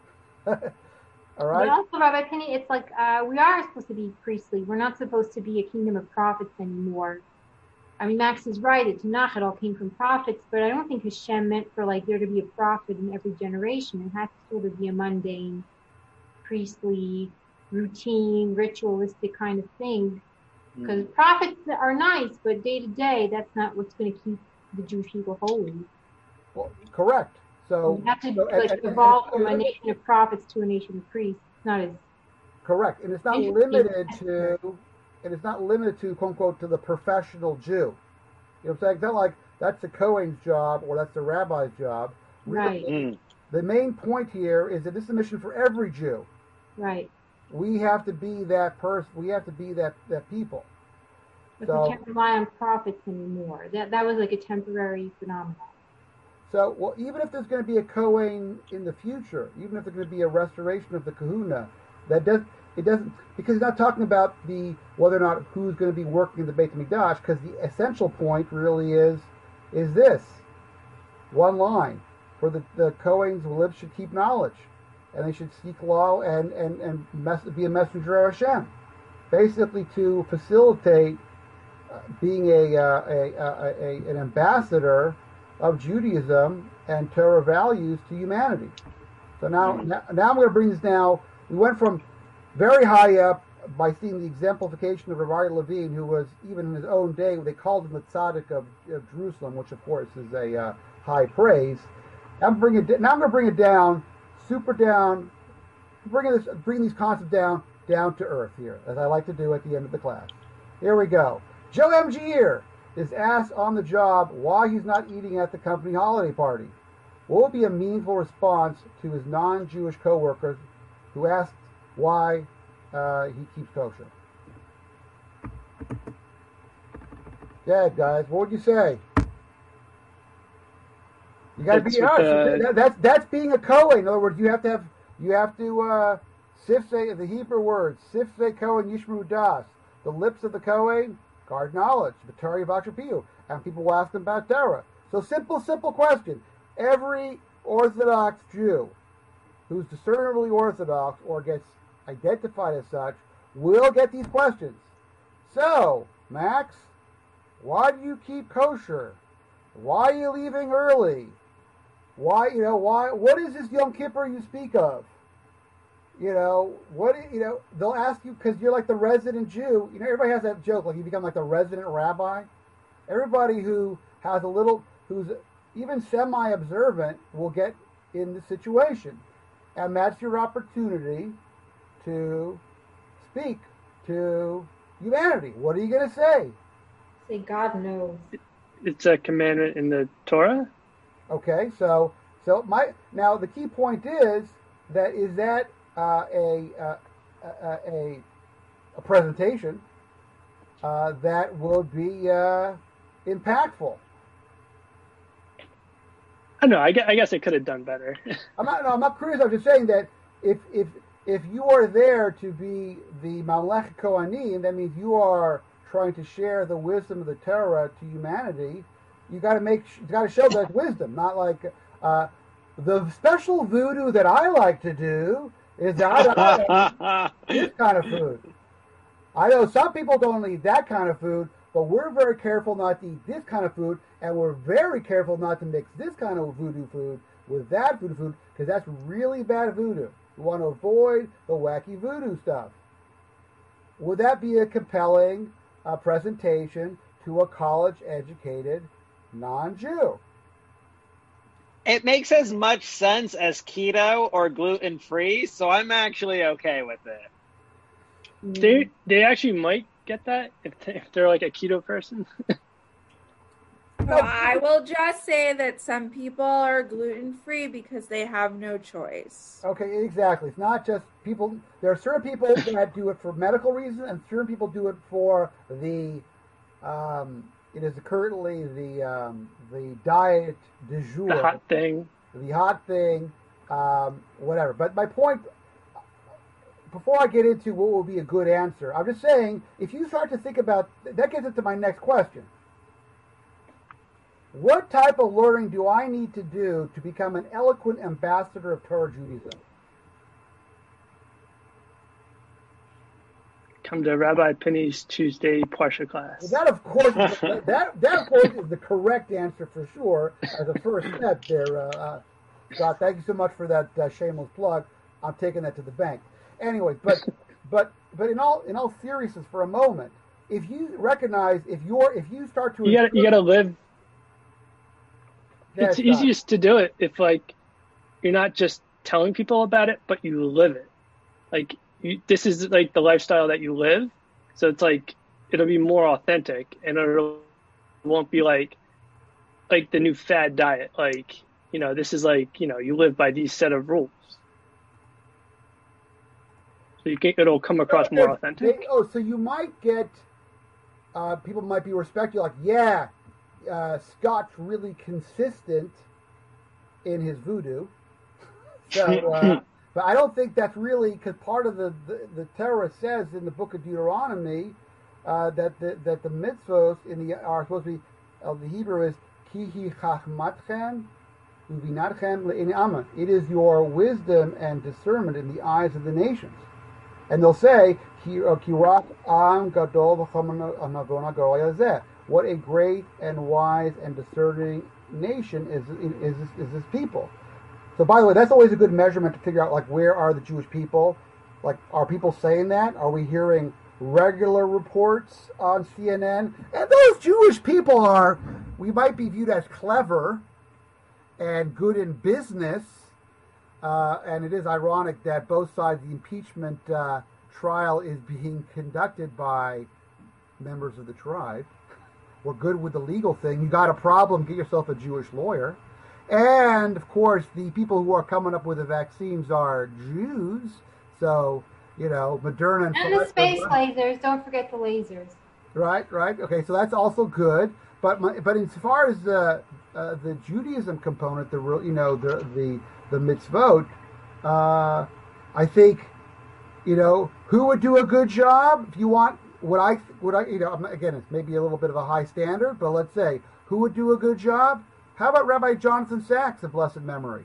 All right. But also, Rabbi Penny, it's like uh, we are supposed to be priestly. We're not supposed to be a kingdom of prophets anymore. I mean, Max is right. At Tanakh, it all came from prophets, but I don't think Hashem meant for like there to be a prophet in every generation. It has to sort of be a mundane, priestly, routine, ritualistic kind of thing. Because mm. prophets are nice, but day to day, that's not what's going to keep the Jewish people holy. Well, correct. So you have to so, like and, evolve and, from a nation of prophets to a nation of priests. It's not as correct, and it's not limited to, and it's not limited to quote unquote to the professional Jew. You know what I'm saying? It's not like that's the Kohen's job or that's the rabbi's job. Right. Mm. The main point here is that this is a mission for every Jew. Right. We have to be that person. We have to be that, that people. But so, we can't rely on prophets anymore. That that was like a temporary phenomenon. So, well, even if there's going to be a Kohen in the future, even if there's going to be a restoration of the Kahuna, that does it doesn't because it's not talking about the whether or not who's going to be working in the Beit HaMikdash, because the essential point really is is this one line: for the the Kohen's lips should keep knowledge, and they should seek law and and and mess, be a messenger of Hashem, basically to facilitate uh, being a, uh, a, a, a an ambassador of Judaism and Torah values to humanity. So now, mm-hmm. now, now I'm going to bring this down. We went from very high up by seeing the exemplification of Rabbi Levine, who was, even in his own day, they called him the tzaddik of, of Jerusalem, which of course is a uh, high praise. I'm bring it, now I'm going to bring it down, super down, bring, this, bring these concepts down, down to earth here, as I like to do at the end of the class. Here we go. Joe M. Gier is asked on the job why he's not eating at the company holiday party. What will be a meaningful response to his non-Jewish coworkers who asked why uh, he keeps kosher? Yeah, guys, what would you say? You got to be honest. The... That, that's that's being a Kohen. In other words, you have to have you have to uh, sifsei the Hebrew words sifsei Kohen yishmru das. The lips of the Kohen guard knowledge, V'Torah Vachapiyu, and people will ask them about Torah. So simple, simple question. Every Orthodox Jew who's discernibly Orthodox or gets identified as such will get these questions. So, Max, why do you keep kosher? Why are you leaving early? Why, you know, why, what is this Yom Kippur you speak of? You know, what, you know, they'll ask you because you're like the resident Jew. You know, everybody has that joke, like you become like the resident rabbi. Everybody who has a little, who's even semi-observant will get in the situation. And that's your opportunity to speak to humanity. What are you going to say? Say, God knows. It's a commandment in the Torah. Okay, so, so my, now the key point is that, is that, Uh, a, uh, a, a a presentation uh, that would be uh, impactful. I know. I guess, I guess it could have done better. I'm not. No, I'm not curious. I'm just saying that if if if you are there to be the Mamlech Kohanim, that means you are trying to share the wisdom of the Torah to humanity. You got to make. You got to show that wisdom, not like. Uh, the special voodoo that I like to do is that I don't eat this kind of food. I know some people don't eat that kind of food, but we're very careful not to eat this kind of food, and we're very careful not to mix this kind of voodoo food with that voodoo food, because that's really bad voodoo. We want to avoid the wacky voodoo stuff. Would that be a compelling uh, presentation to a college-educated non-Jew? It makes as much sense as keto or gluten-free, so I'm actually okay with it. They they actually might get that if, they, if they're like a keto person. Well, I will just say that some people are gluten-free because they have no choice. Okay, exactly. It's not just people. There are certain people that do it for medical reasons, and certain people do it for the. Um, it is currently the um, the diet du jour. The hot thing. The hot thing, um, whatever. But my point, before I get into what will be a good answer, I'm just saying, if you start to think about, that gets into my next question. What type of learning do I need to do to become an eloquent ambassador of Torah Judaism? Come to Rabbi Penny's Tuesday Parsha class. Well, that, of course, is the, that, that, of course, is the correct answer for sure as a first step there. Uh, uh, Scott, thank you so much for that uh, shameless plug. I'm taking that to the bank. Anyway, but but but in all in all seriousness, for a moment, if you recognize if you're if you start to you got you got to live. Yeah, it's Scott. easiest to do it if like you're not just telling people about it, but you live it. Like you, this is like the lifestyle that you live, so it's like it'll be more authentic, and it'll, it won't be like like the new fad diet. Like you know, this is like you know you live by these set of rules. So you can, it'll come across more authentic. They, oh, so you might get uh, people might be respect you, like, yeah, uh, Scott's really consistent in his voodoo. So, uh, but I don't think that's really, because part of the, the the Torah says in the book of Deuteronomy uh, that the that the mitzvos in the are supposed to be uh, the Hebrew is kihi chachmatchem uvinatchem le'inama. It is your wisdom and discernment in the eyes of the nations. And they'll say, Kirat am gadol v'chamanavona goyazeh. What a great and wise and discerning nation is is this, is this people. So, by the way, that's always a good measurement to figure out, like, where are the Jewish people? Like, are people saying that? Are we hearing regular reports on C N N? And those Jewish people are, we might be viewed as clever and good in business. Uh, and it is ironic that both sides of the impeachment uh, trial is being conducted by members of the tribe. We're good with the legal thing. You got a problem, get yourself a Jewish lawyer. And, of course, the people who are coming up with the vaccines are Jews. So, you know, Moderna and... And the space lasers. Don't forget the lasers. Right, right. Okay, so that's also good. But my, but as far as the uh, the Judaism component, the real, you know, the the the mitzvot, uh, I think, you know, who would do a good job? If you want, would I, would I, you know, again, it's maybe a little bit of a high standard, but let's say, who would do a good job? How about Rabbi Jonathan Sachs of blessed memory?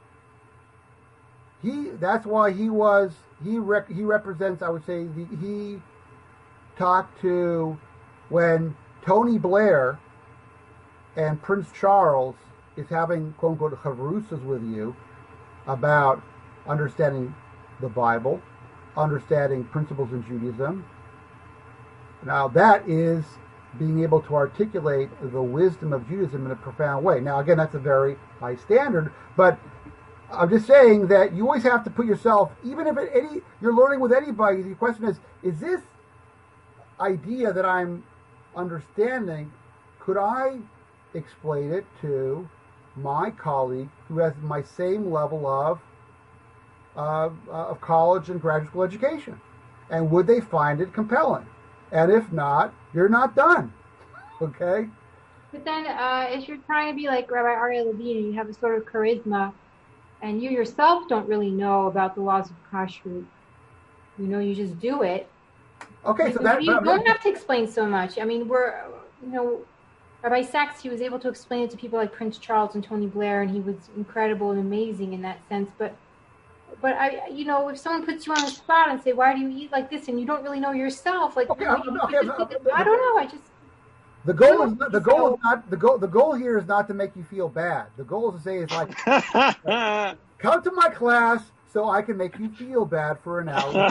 He, that's why he was, he rec, he represents, I would say, the, he talked to when Tony Blair and Prince Charles is having, quote unquote, chavrusas with you about understanding the Bible, understanding principles in Judaism. Now that is being able to articulate the wisdom of Judaism in a profound way. Now again, that's a very high standard, but I'm just saying that you always have to put yourself, even if it, any you're learning with anybody, the question is, is this idea that I'm understanding, could I explain it to my colleague who has my same level of uh, of college and graduate school education? And would they find it compelling? And if not, you're not done. Okay? But then uh, if you're trying to be like Rabbi Aryeh Levine and you have a sort of charisma and you yourself don't really know about the laws of kashrut, you know, you just do it. Okay, you, so that... You but, don't have to explain so much. I mean, we're, you know, Rabbi Sachs, he was able to explain it to people like Prince Charles and Tony Blair, and he was incredible and amazing in that sense. But, but I, you know, if someone puts you on the spot and say, "Why do you eat like this?" and you don't really know yourself, like, Okay, you know, okay, you okay, just- okay, I don't know. I just The goal is not, the goal is not the goal. The goal here is not to make you feel bad. The goal is to say is like, come to my class so I can make you feel bad for an hour.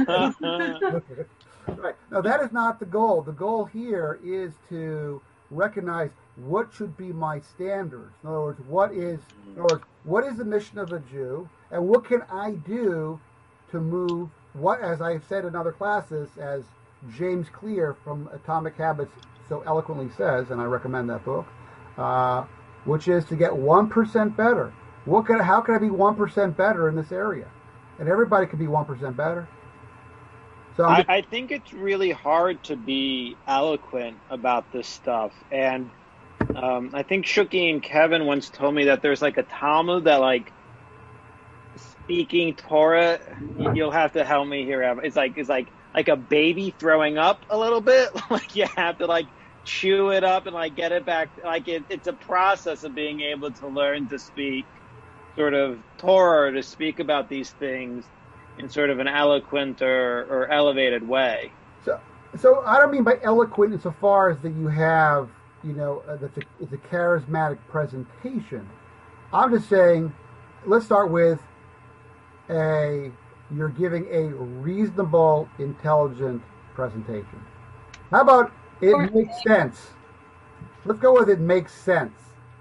Right. No, that is not the goal. The goal here is to recognize what should be my standards. In other words, what is, in other words, what is the mission of a Jew, and what can I do to move what, as I've said in other classes, as James Clear from Atomic Habits so eloquently says, and I recommend that book, uh, which is to get one percent better. What can, how can I be one percent better in this area? And everybody can be one percent better. So I, just, I think it's really hard to be eloquent about this stuff. And um, I think Shuki and Kevin once told me that there's like a Talmud that like speaking Torah, you'll have to help me here. It's like, it's like, like a baby throwing up a little bit. Like you have to like chew it up and like get it back. Like it, it's a process of being able to learn to speak sort of Torah, to speak about these things in sort of an eloquent or, or elevated way. so, so I don't mean by eloquent insofar as that you have, you know, uh, that's a, it's a charismatic presentation. I'm just saying, let's start with a, you're giving a reasonable, intelligent presentation. How about it Or- makes sense? Let's go with it makes sense.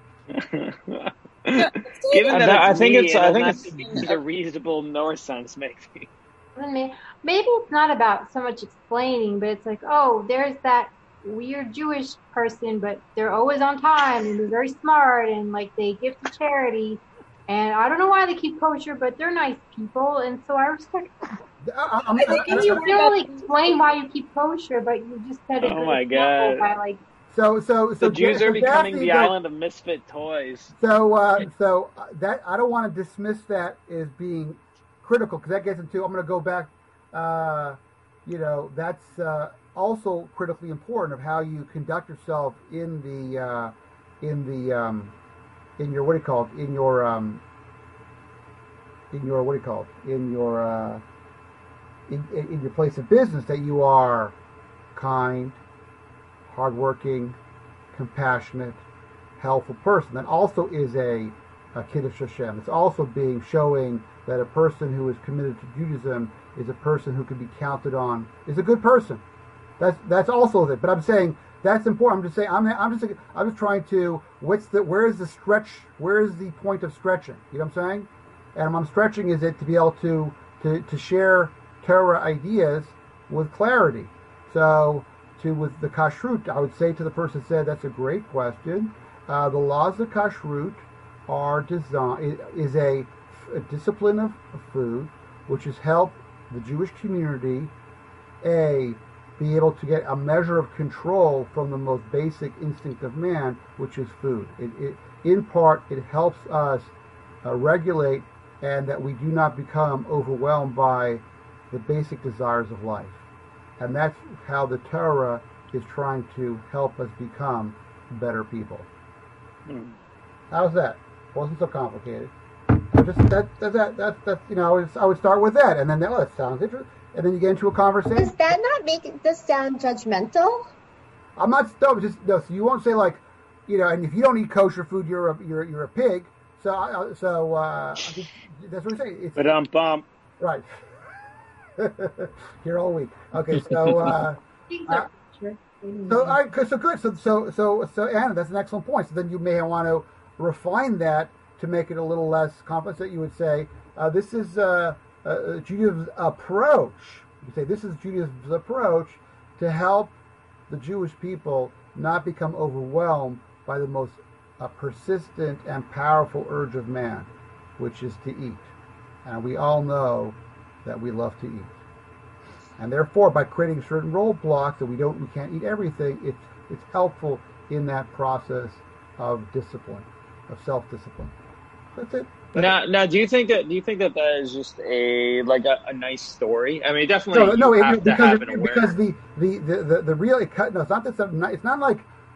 Given I that bet- it's I think me, it's- it I think doesn't it's- have to be the reasonable nor sense maybe. Maybe it's not about so much explaining, but it's like, oh, there's that weird Jewish person, but they're always on time and they're very smart and like they give to charity. And I don't know why they keep kosher, but they're nice people, and so I respect them. I, I'm, I think And it's you more didn't really about- explain why you keep kosher, but you just said a Oh good my example God. by like, so, so, so The Jews so are becoming Daphne the goes- island of misfit toys. So, uh, so uh, that I don't want to dismiss that as being critical, because that gets into. I'm going to go back. Uh, you know, that's uh, also critically important of how you conduct yourself in the uh, in the um, in your what do you call it? In your um, in your what do you call it? In your uh, in, in your place of business, that you are kind, hardworking, compassionate, helpful person. That also is a, a Kiddush Hashem. It's also being showing that a person who is committed to Judaism is a person who can be counted on, is a good person. That's that's also it. But I'm saying that's important. I'm just saying I'm I'm just I'm just trying to what's the where is the stretch? Where is the point of stretching? You know what I'm saying? And I'm stretching is it to be able to to to share Torah ideas with clarity. So to with the kashrut, I would say to the person who said that's a great question. Uh, the laws of kashrut are designed is a, a discipline of, of food, which has helped the Jewish community a be able to get a measure of control from the most basic instinct of man, which is food. It, it in part it helps us uh, regulate, and that we do not become overwhelmed by the basic desires of life. And that's how the Torah is trying to help us become better people. Hmm. How's that? Wasn't so complicated. I just that that that that, that you know I would, I would start with that, and then oh, that sounds interesting, and then you get into a conversation. Does that not make this sound judgmental? I'm not no, just no. So you won't say like, you know, and if you don't eat kosher food, you're a you're you're a pig. So I- so uh, just, that's what I'm saying. It's But um bump. right. Here all week. Okay, so. Uh, things Uh, are kosher. So, I, so good. So, so, so, so, Anna, that's an excellent point. So then you may want to refine that to make it a little less complex. That you would say, uh, this is uh, uh, Judaism's approach. You say this is Judaism's approach to help the Jewish people not become overwhelmed by the most uh, persistent and powerful urge of man, which is to eat. And we all know that we love to eat. And therefore, by creating certain roadblocks that we don't, we can't eat everything, it's it's helpful in that process of discipline, of self-discipline. That's it. That's Now, it. now, do you think that do you think that that is just a like a, a nice story? I mean, definitely No, no, you it, have to because have an because awareness. the the the the, the real it cut. No, it's not that. It's not like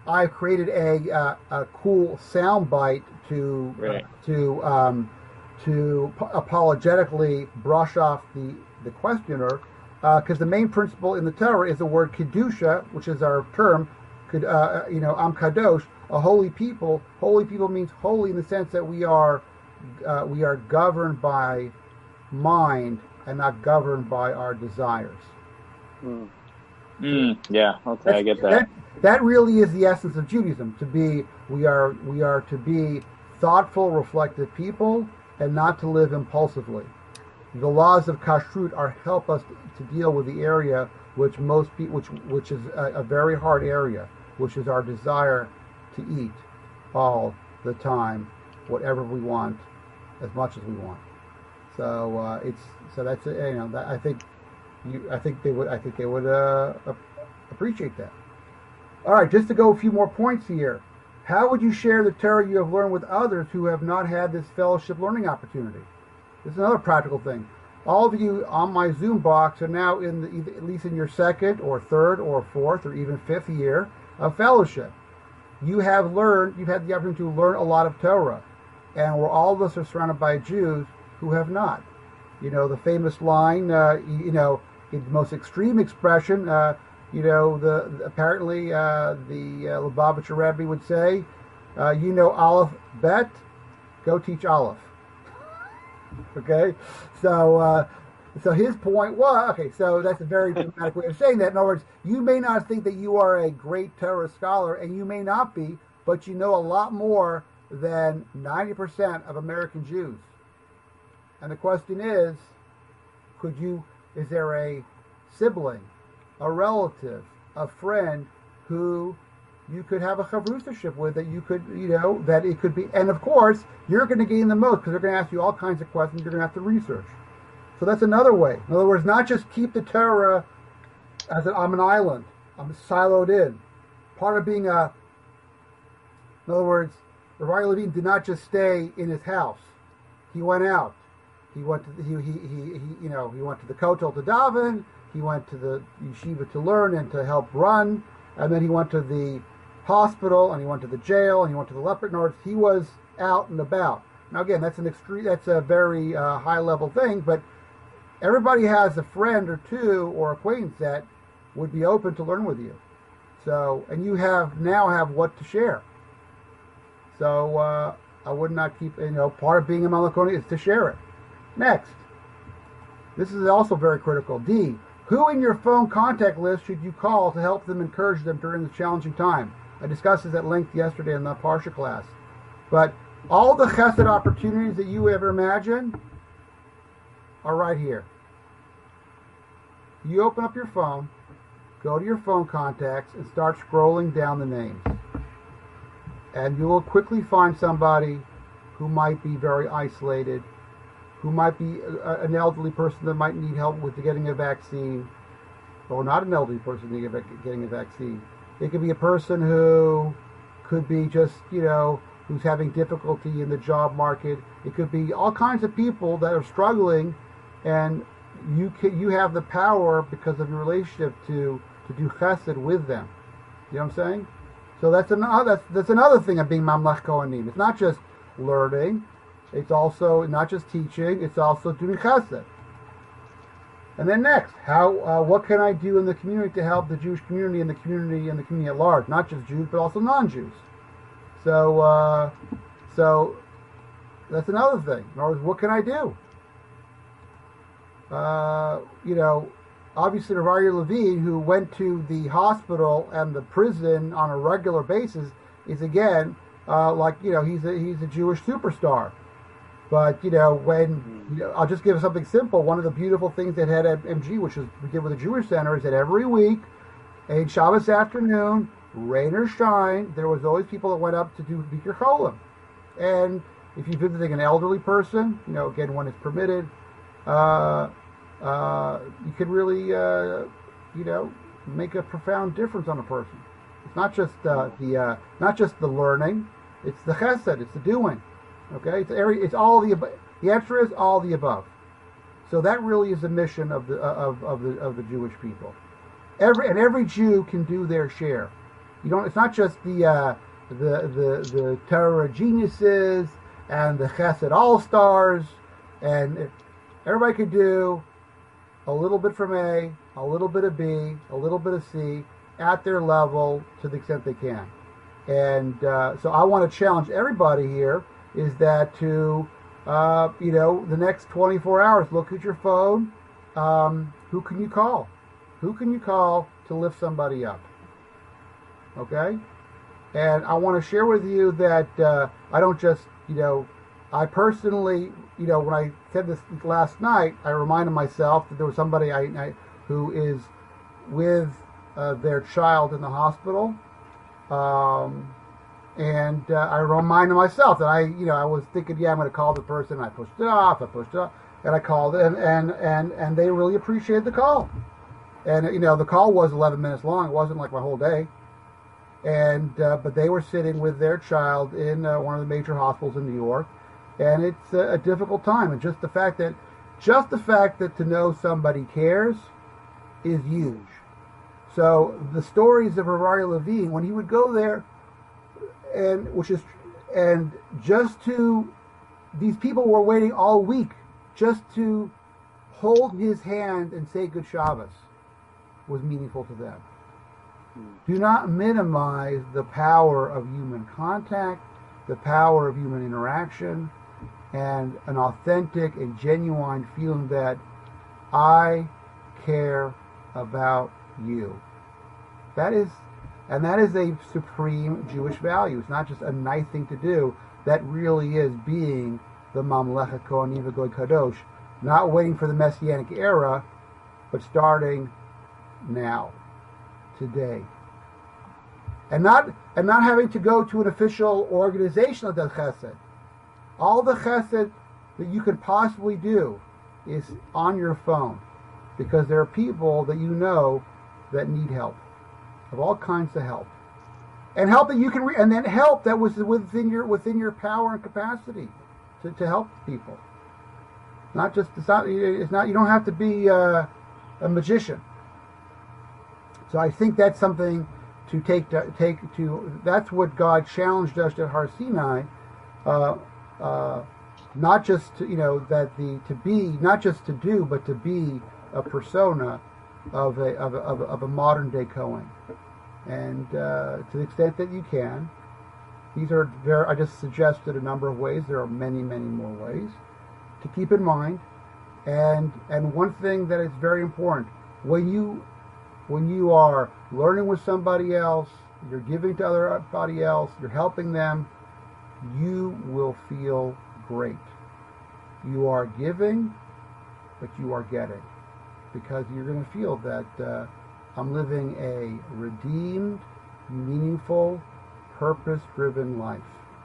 I created a uh, a cool sound bite to Right. uh, to um, to p- apologetically brush off the the questioner, because the main principle in the Torah is the word kedusha, which is our term. Could uh, you know, I'm kadosh, a holy people. Holy people means holy in the sense that we are uh, we are governed by mind and not governed by our desires. Mm. Mm, yeah, okay, I get that. that. That really is the essence of Judaism. To be, we are we are to be thoughtful, reflective people, and not to live impulsively. The laws of kashrut are help us to deal with the area which most people, which which is a, a very hard area, which is our desire to eat all the time, whatever we want, as much as we want. So uh, it's so that's you know that, I think you I think they would I think they would uh, appreciate that. All right, just to go a few more points here. How would you share the Torah you have learned with others who have not had this fellowship learning opportunity? This is another practical thing. All of you on my Zoom box are now in the, either, at least in your second or third or fourth or even fifth year of fellowship. You have learned, you've had the opportunity to learn a lot of Torah, and where all of us are surrounded by Jews who have not. You know, the famous line, uh, you, you know, in the most extreme expression, uh, you know, the, the apparently uh, the uh, Lubavitcher Rebbe would say, uh, you know Aleph Bet, go teach Aleph. Okay, so uh, so his point was, okay, so that's a very dramatic way of saying that. In other words, you may not think that you are a great Torah scholar, and you may not be, but you know a lot more than ninety percent of American Jews. And the question is, could you, is there a sibling, a relative, a friend who you could have a chavrusaship with, that you could, you know, that it could be, and of course, you're going to gain the most because they're going to ask you all kinds of questions you're going to have to research. So that's another way. In other words, not just keep the Torah as an, I'm an island, I'm siloed in. Part of being a, in other words, Rabbi Levine did not just stay in his house. He went out. He went to, the, he, he, he, he, you know, he went to the Kotel to daven. He went to the yeshiva to learn and to help run. And then he went to the hospital, and he went to the jail, and he went to the leopard. In other words, he was out and about. Now, again, that's an extreme, that's a very uh, high-level thing, but everybody has a friend or two or acquaintance that would be open to learn with you. So, and you have now have what to share. So, uh, I would not keep, you know, part of being a Malakoni is to share it. Next. This is also very critical. D. Who in your phone contact list should you call to help them, encourage them during this challenging time? I discussed this at length yesterday in the Parsha class. But all the chesed opportunities that you ever imagine are right here. You open up your phone, go to your phone contacts, and start scrolling down the names. And you will quickly find somebody who might be very isolated, who might be a, an elderly person that might need help with getting a vaccine, or not an elderly person getting a vaccine. It could be a person who could be just, you know, who's having difficulty in the job market. It could be all kinds of people that are struggling, and you can, you have the power because of your relationship to, to do chesed with them. You know what I'm saying? So that's another that's, that's another thing of being Mamlech Kohanim. It's not just learning. It's also not just teaching. It's also doing chesed. And then next, how uh, what can I do in the community to help the Jewish community and the community and the community at large, not just Jews but also non-Jews. So uh, so that's another thing. In other words, what can I do? Uh, you know, obviously Rabbi Levine, who went to the hospital and the prison on a regular basis, is again uh, like you know he's a, he's a Jewish superstar. But, you know, when, you know, I'll just give something simple. One of the beautiful things that had at M G, which is we did with the Jewish Center, is that every week, a Shabbos afternoon, rain or shine, there was always people that went up to do Bikur Cholim. And if you're visiting an elderly person, you know, again, when it's permitted, uh, uh, you could really, uh, you know, make a profound difference on a person. It's not just uh, the uh, not just the learning, it's the chesed, it's the doing. Okay, it's every, it's all the above. The answer is all the above. So that really is the mission of the of, of the of the Jewish people. Every and every Jew can do their share. You don't. It's not just the uh, the the the Torah geniuses and the Chesed all stars, and everybody could do a little bit from A, a little bit of B, a little bit of C at their level to the extent they can. And uh, so I want to challenge everybody here is that to, uh, you know, the next twenty-four hours, look at your phone. Um, who can you call? Who can you call to lift somebody up? Okay? And I want to share with you that uh, I don't just, you know, I personally, you know, when I said this last night, I reminded myself that there was somebody I, I who is with uh, their child in the hospital. Um, and uh, I reminded myself that I, you know, I was thinking, yeah, I'm going to call the person. I pushed it off. I pushed it off. And I called, and, and, and, and they really appreciated the call. And, you know, the call was eleven minutes long. It wasn't like my whole day. And uh, but they were sitting with their child in uh, one of the major hospitals in New York. And it's a, a difficult time. And just the fact that, just the fact that to know somebody cares is huge. So the stories of Harari Levine, when he would go there, and which is, and just to, these people were waiting all week just to hold his hand and say good Shabbos was meaningful to them. Do not minimize the power of human contact, the power of human interaction, and an authentic and genuine feeling that I care about you. That is, and that is a supreme Jewish value. It's not just a nice thing to do. That really is being the Mamlechet Kohanim V'Goy Kadosh, not waiting for the Messianic era, but starting now, today, and not and not having to go to an official organization that does Chesed. All the Chesed that you could possibly do is on your phone, because there are people that you know that need help, of all kinds of help, and help that you can, re- and then help that was within your within your power and capacity to, to help people. Not just it's not it's not you don't have to be uh, a magician. So I think that's something to take to take to. That's what God challenged us at Har Sinai. Uh, uh, not just to, you know, that the to be, not just to do, but to be a persona of a of a, of a, of a modern day Cohen. And uh, to the extent that you can, these are very. I just suggested a number of ways. There are many, many more ways to keep in mind. And and one thing that is very important, when you when you are learning with somebody else, you're giving to other somebody else, you're helping them, you will feel great. You are giving, but you are getting, because you're going to feel that uh, I'm living a redeemed, meaningful, purpose-driven life,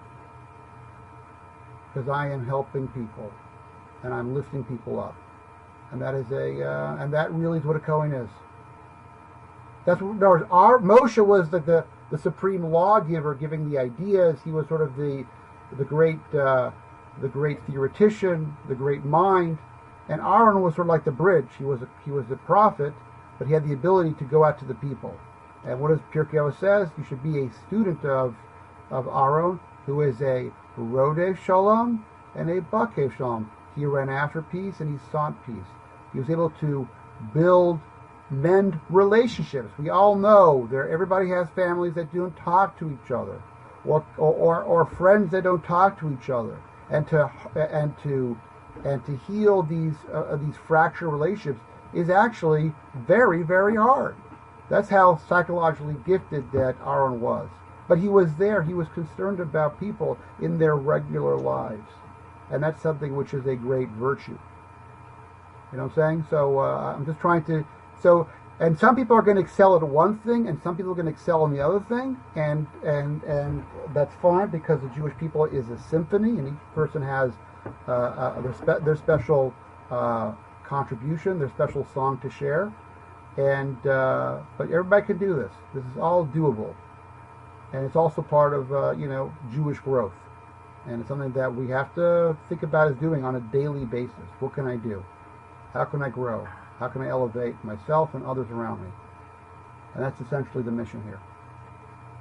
because I am helping people and I'm lifting people up, and that is a uh, and that really is what a Kohen is. That's what, in other words, our Moshe was the, the the supreme lawgiver, giving the ideas. He was sort of the the great uh, the great theoretician, the great mind, and Aaron was sort of like the bridge. He was a, he was a prophet, but he had the ability to go out to the people. And what does Pirkei Avos says? You should be a student of of Aaron, who is a Rodeh Shalom and a Bakeh Shalom. He ran after peace and he sought peace. He was able to build, mend relationships. We all know there. Everybody has families that don't talk to each other, or or, or, or friends that don't talk to each other, and to and to and to heal these uh, these fractured relationships is actually very, very hard. That's how psychologically gifted that Aaron was. But he was there. He was concerned about people in their regular lives, and that's something which is a great virtue. You know what I'm saying? So uh, I'm just trying to. So, and some people are going to excel at one thing, and some people are going to excel in the other thing, and and and that's fine, because the Jewish people is a symphony, and each person has uh, uh, their, spe- their special uh, contribution, their special song to share, and uh, but everybody can do this. This is all doable, and it's also part of uh, you know Jewish growth, and it's something that we have to think about as doing on a daily basis. What can I do? How can I grow? How can I elevate myself and others around me? And that's essentially the mission here.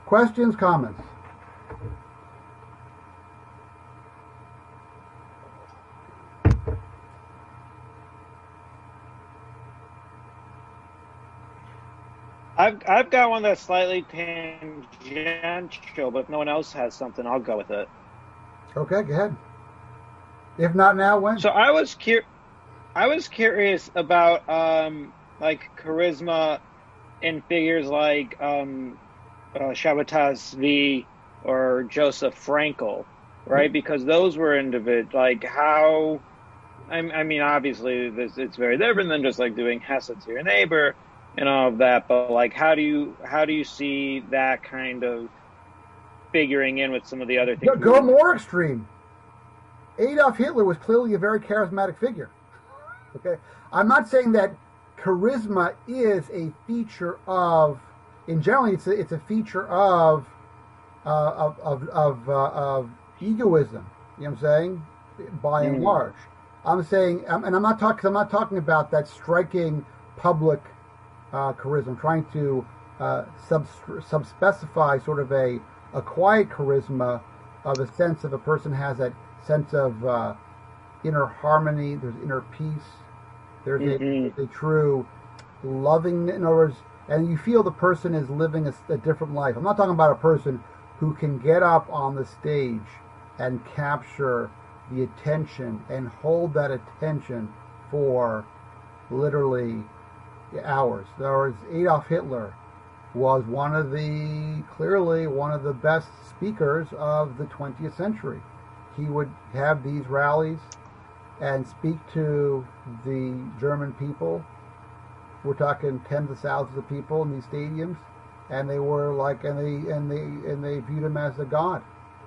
Questions, comments? I've I've got one that's slightly tangential, but if no one else has something, I'll go with it. Okay, go ahead. If not now, when? So I was cur- I was curious about um, like charisma in figures like um, uh, Shabbatai Zvi or Joseph Frankel, right? Because those were individual. Like how, I, I mean, obviously this it's very different than just like doing Hesed to your neighbor and all of that. But like, how do you how do you see that kind of figuring in with some of the other things? Go, go more extreme. Adolf Hitler was clearly a very charismatic figure. Okay, I'm not saying that charisma is a feature of, in general, it's a, it's a feature of uh, of of of, uh, of egoism. You know what I'm saying? By and Mm. large, I'm saying, um, and I'm not talking. I'm not talking about that striking public uh, charisma. I'm trying to uh, sub subspecify sort of a a quiet charisma of a sense of a person has that sense of uh, inner harmony. There's inner peace. There's Mhm. a, a true loving. In other words, and you feel the person is living a, a different life. I'm not talking about a person who can get up on the stage and capture the attention and hold that attention for literally hours. In other words, Adolf Hitler was one of the, clearly one of the best speakers of the twentieth century. He would have these rallies and speak to the German people. We're talking tens of thousands of people in these stadiums, and they were like, and they and they and they viewed him as a god.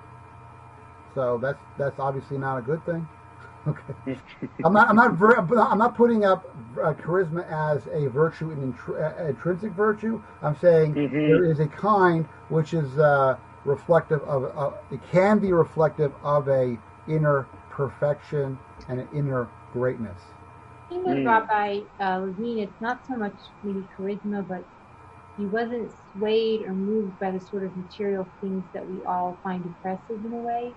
So that's that's obviously not a good thing. Okay, I'm not I'm not ver- I'm not putting up uh, charisma as a virtue, an intr- uh, intrinsic virtue. I'm saying Mhm. there is a kind which is uh, reflective of uh, it can be reflective of a inner perfection and an inner greatness. I think with Mm. Rabbi uh, Levine, it's not so much maybe charisma, but he wasn't swayed or moved by the sort of material things that we all find oppressive in a way.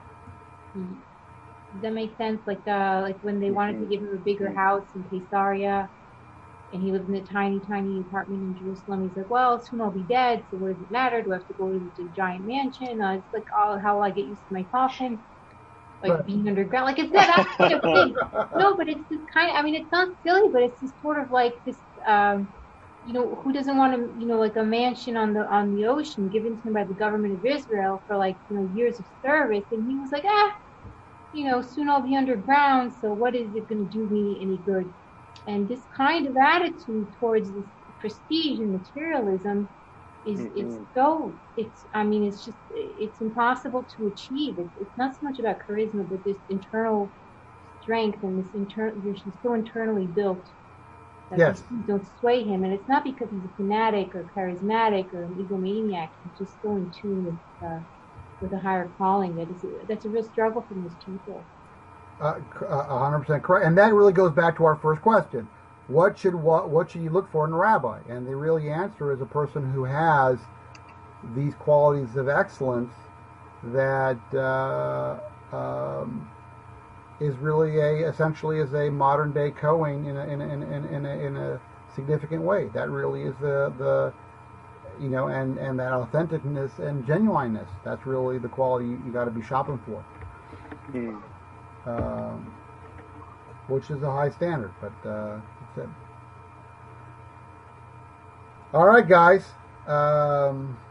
He, does that make sense? Like uh, like when they wanted to give him a bigger house in Caesarea, and he lived in a tiny, tiny apartment in Jerusalem. He's like, well, soon I'll be dead, so what does it matter? Do I have to go to the giant mansion? Uh, it's like, oh, how will I get used to my coffin? Like Right. being underground. Like it's that kind of thing. No, but it's this kind of, I mean, it's not silly, but it's just sort of like this, um, you know, who doesn't want to, you know, like a mansion on the on the ocean given to him by the government of Israel for like, you know, years of service. And he was like, ah, you know, soon I'll be underground, so what is it going to do me any good? And this kind of attitude towards this prestige and materialism is it's Mhm. so it's I mean it's just it's impossible to achieve. It's, it's not so much about charisma, but this internal strength and this internal you're just so internally built that Yes. these things don't sway him. And it's not because he's a fanatic or charismatic or an egomaniac. He's just so in tune with uh, with a higher calling that is that's a real struggle for most people. Uh, a hundred percent correct, and that really goes back to our first question: what should what what should you look for in a rabbi? And the really answer is a person who has these qualities of excellence that uh, um, is really a essentially is a modern day Cohen in a, in a, in a, in a, in a significant way. That really is the the you know, and and that authenticness and genuineness. That's really the quality you, you got to be shopping for. Mm. Um, which is a high standard, but uh, that's it. All right, guys. Um,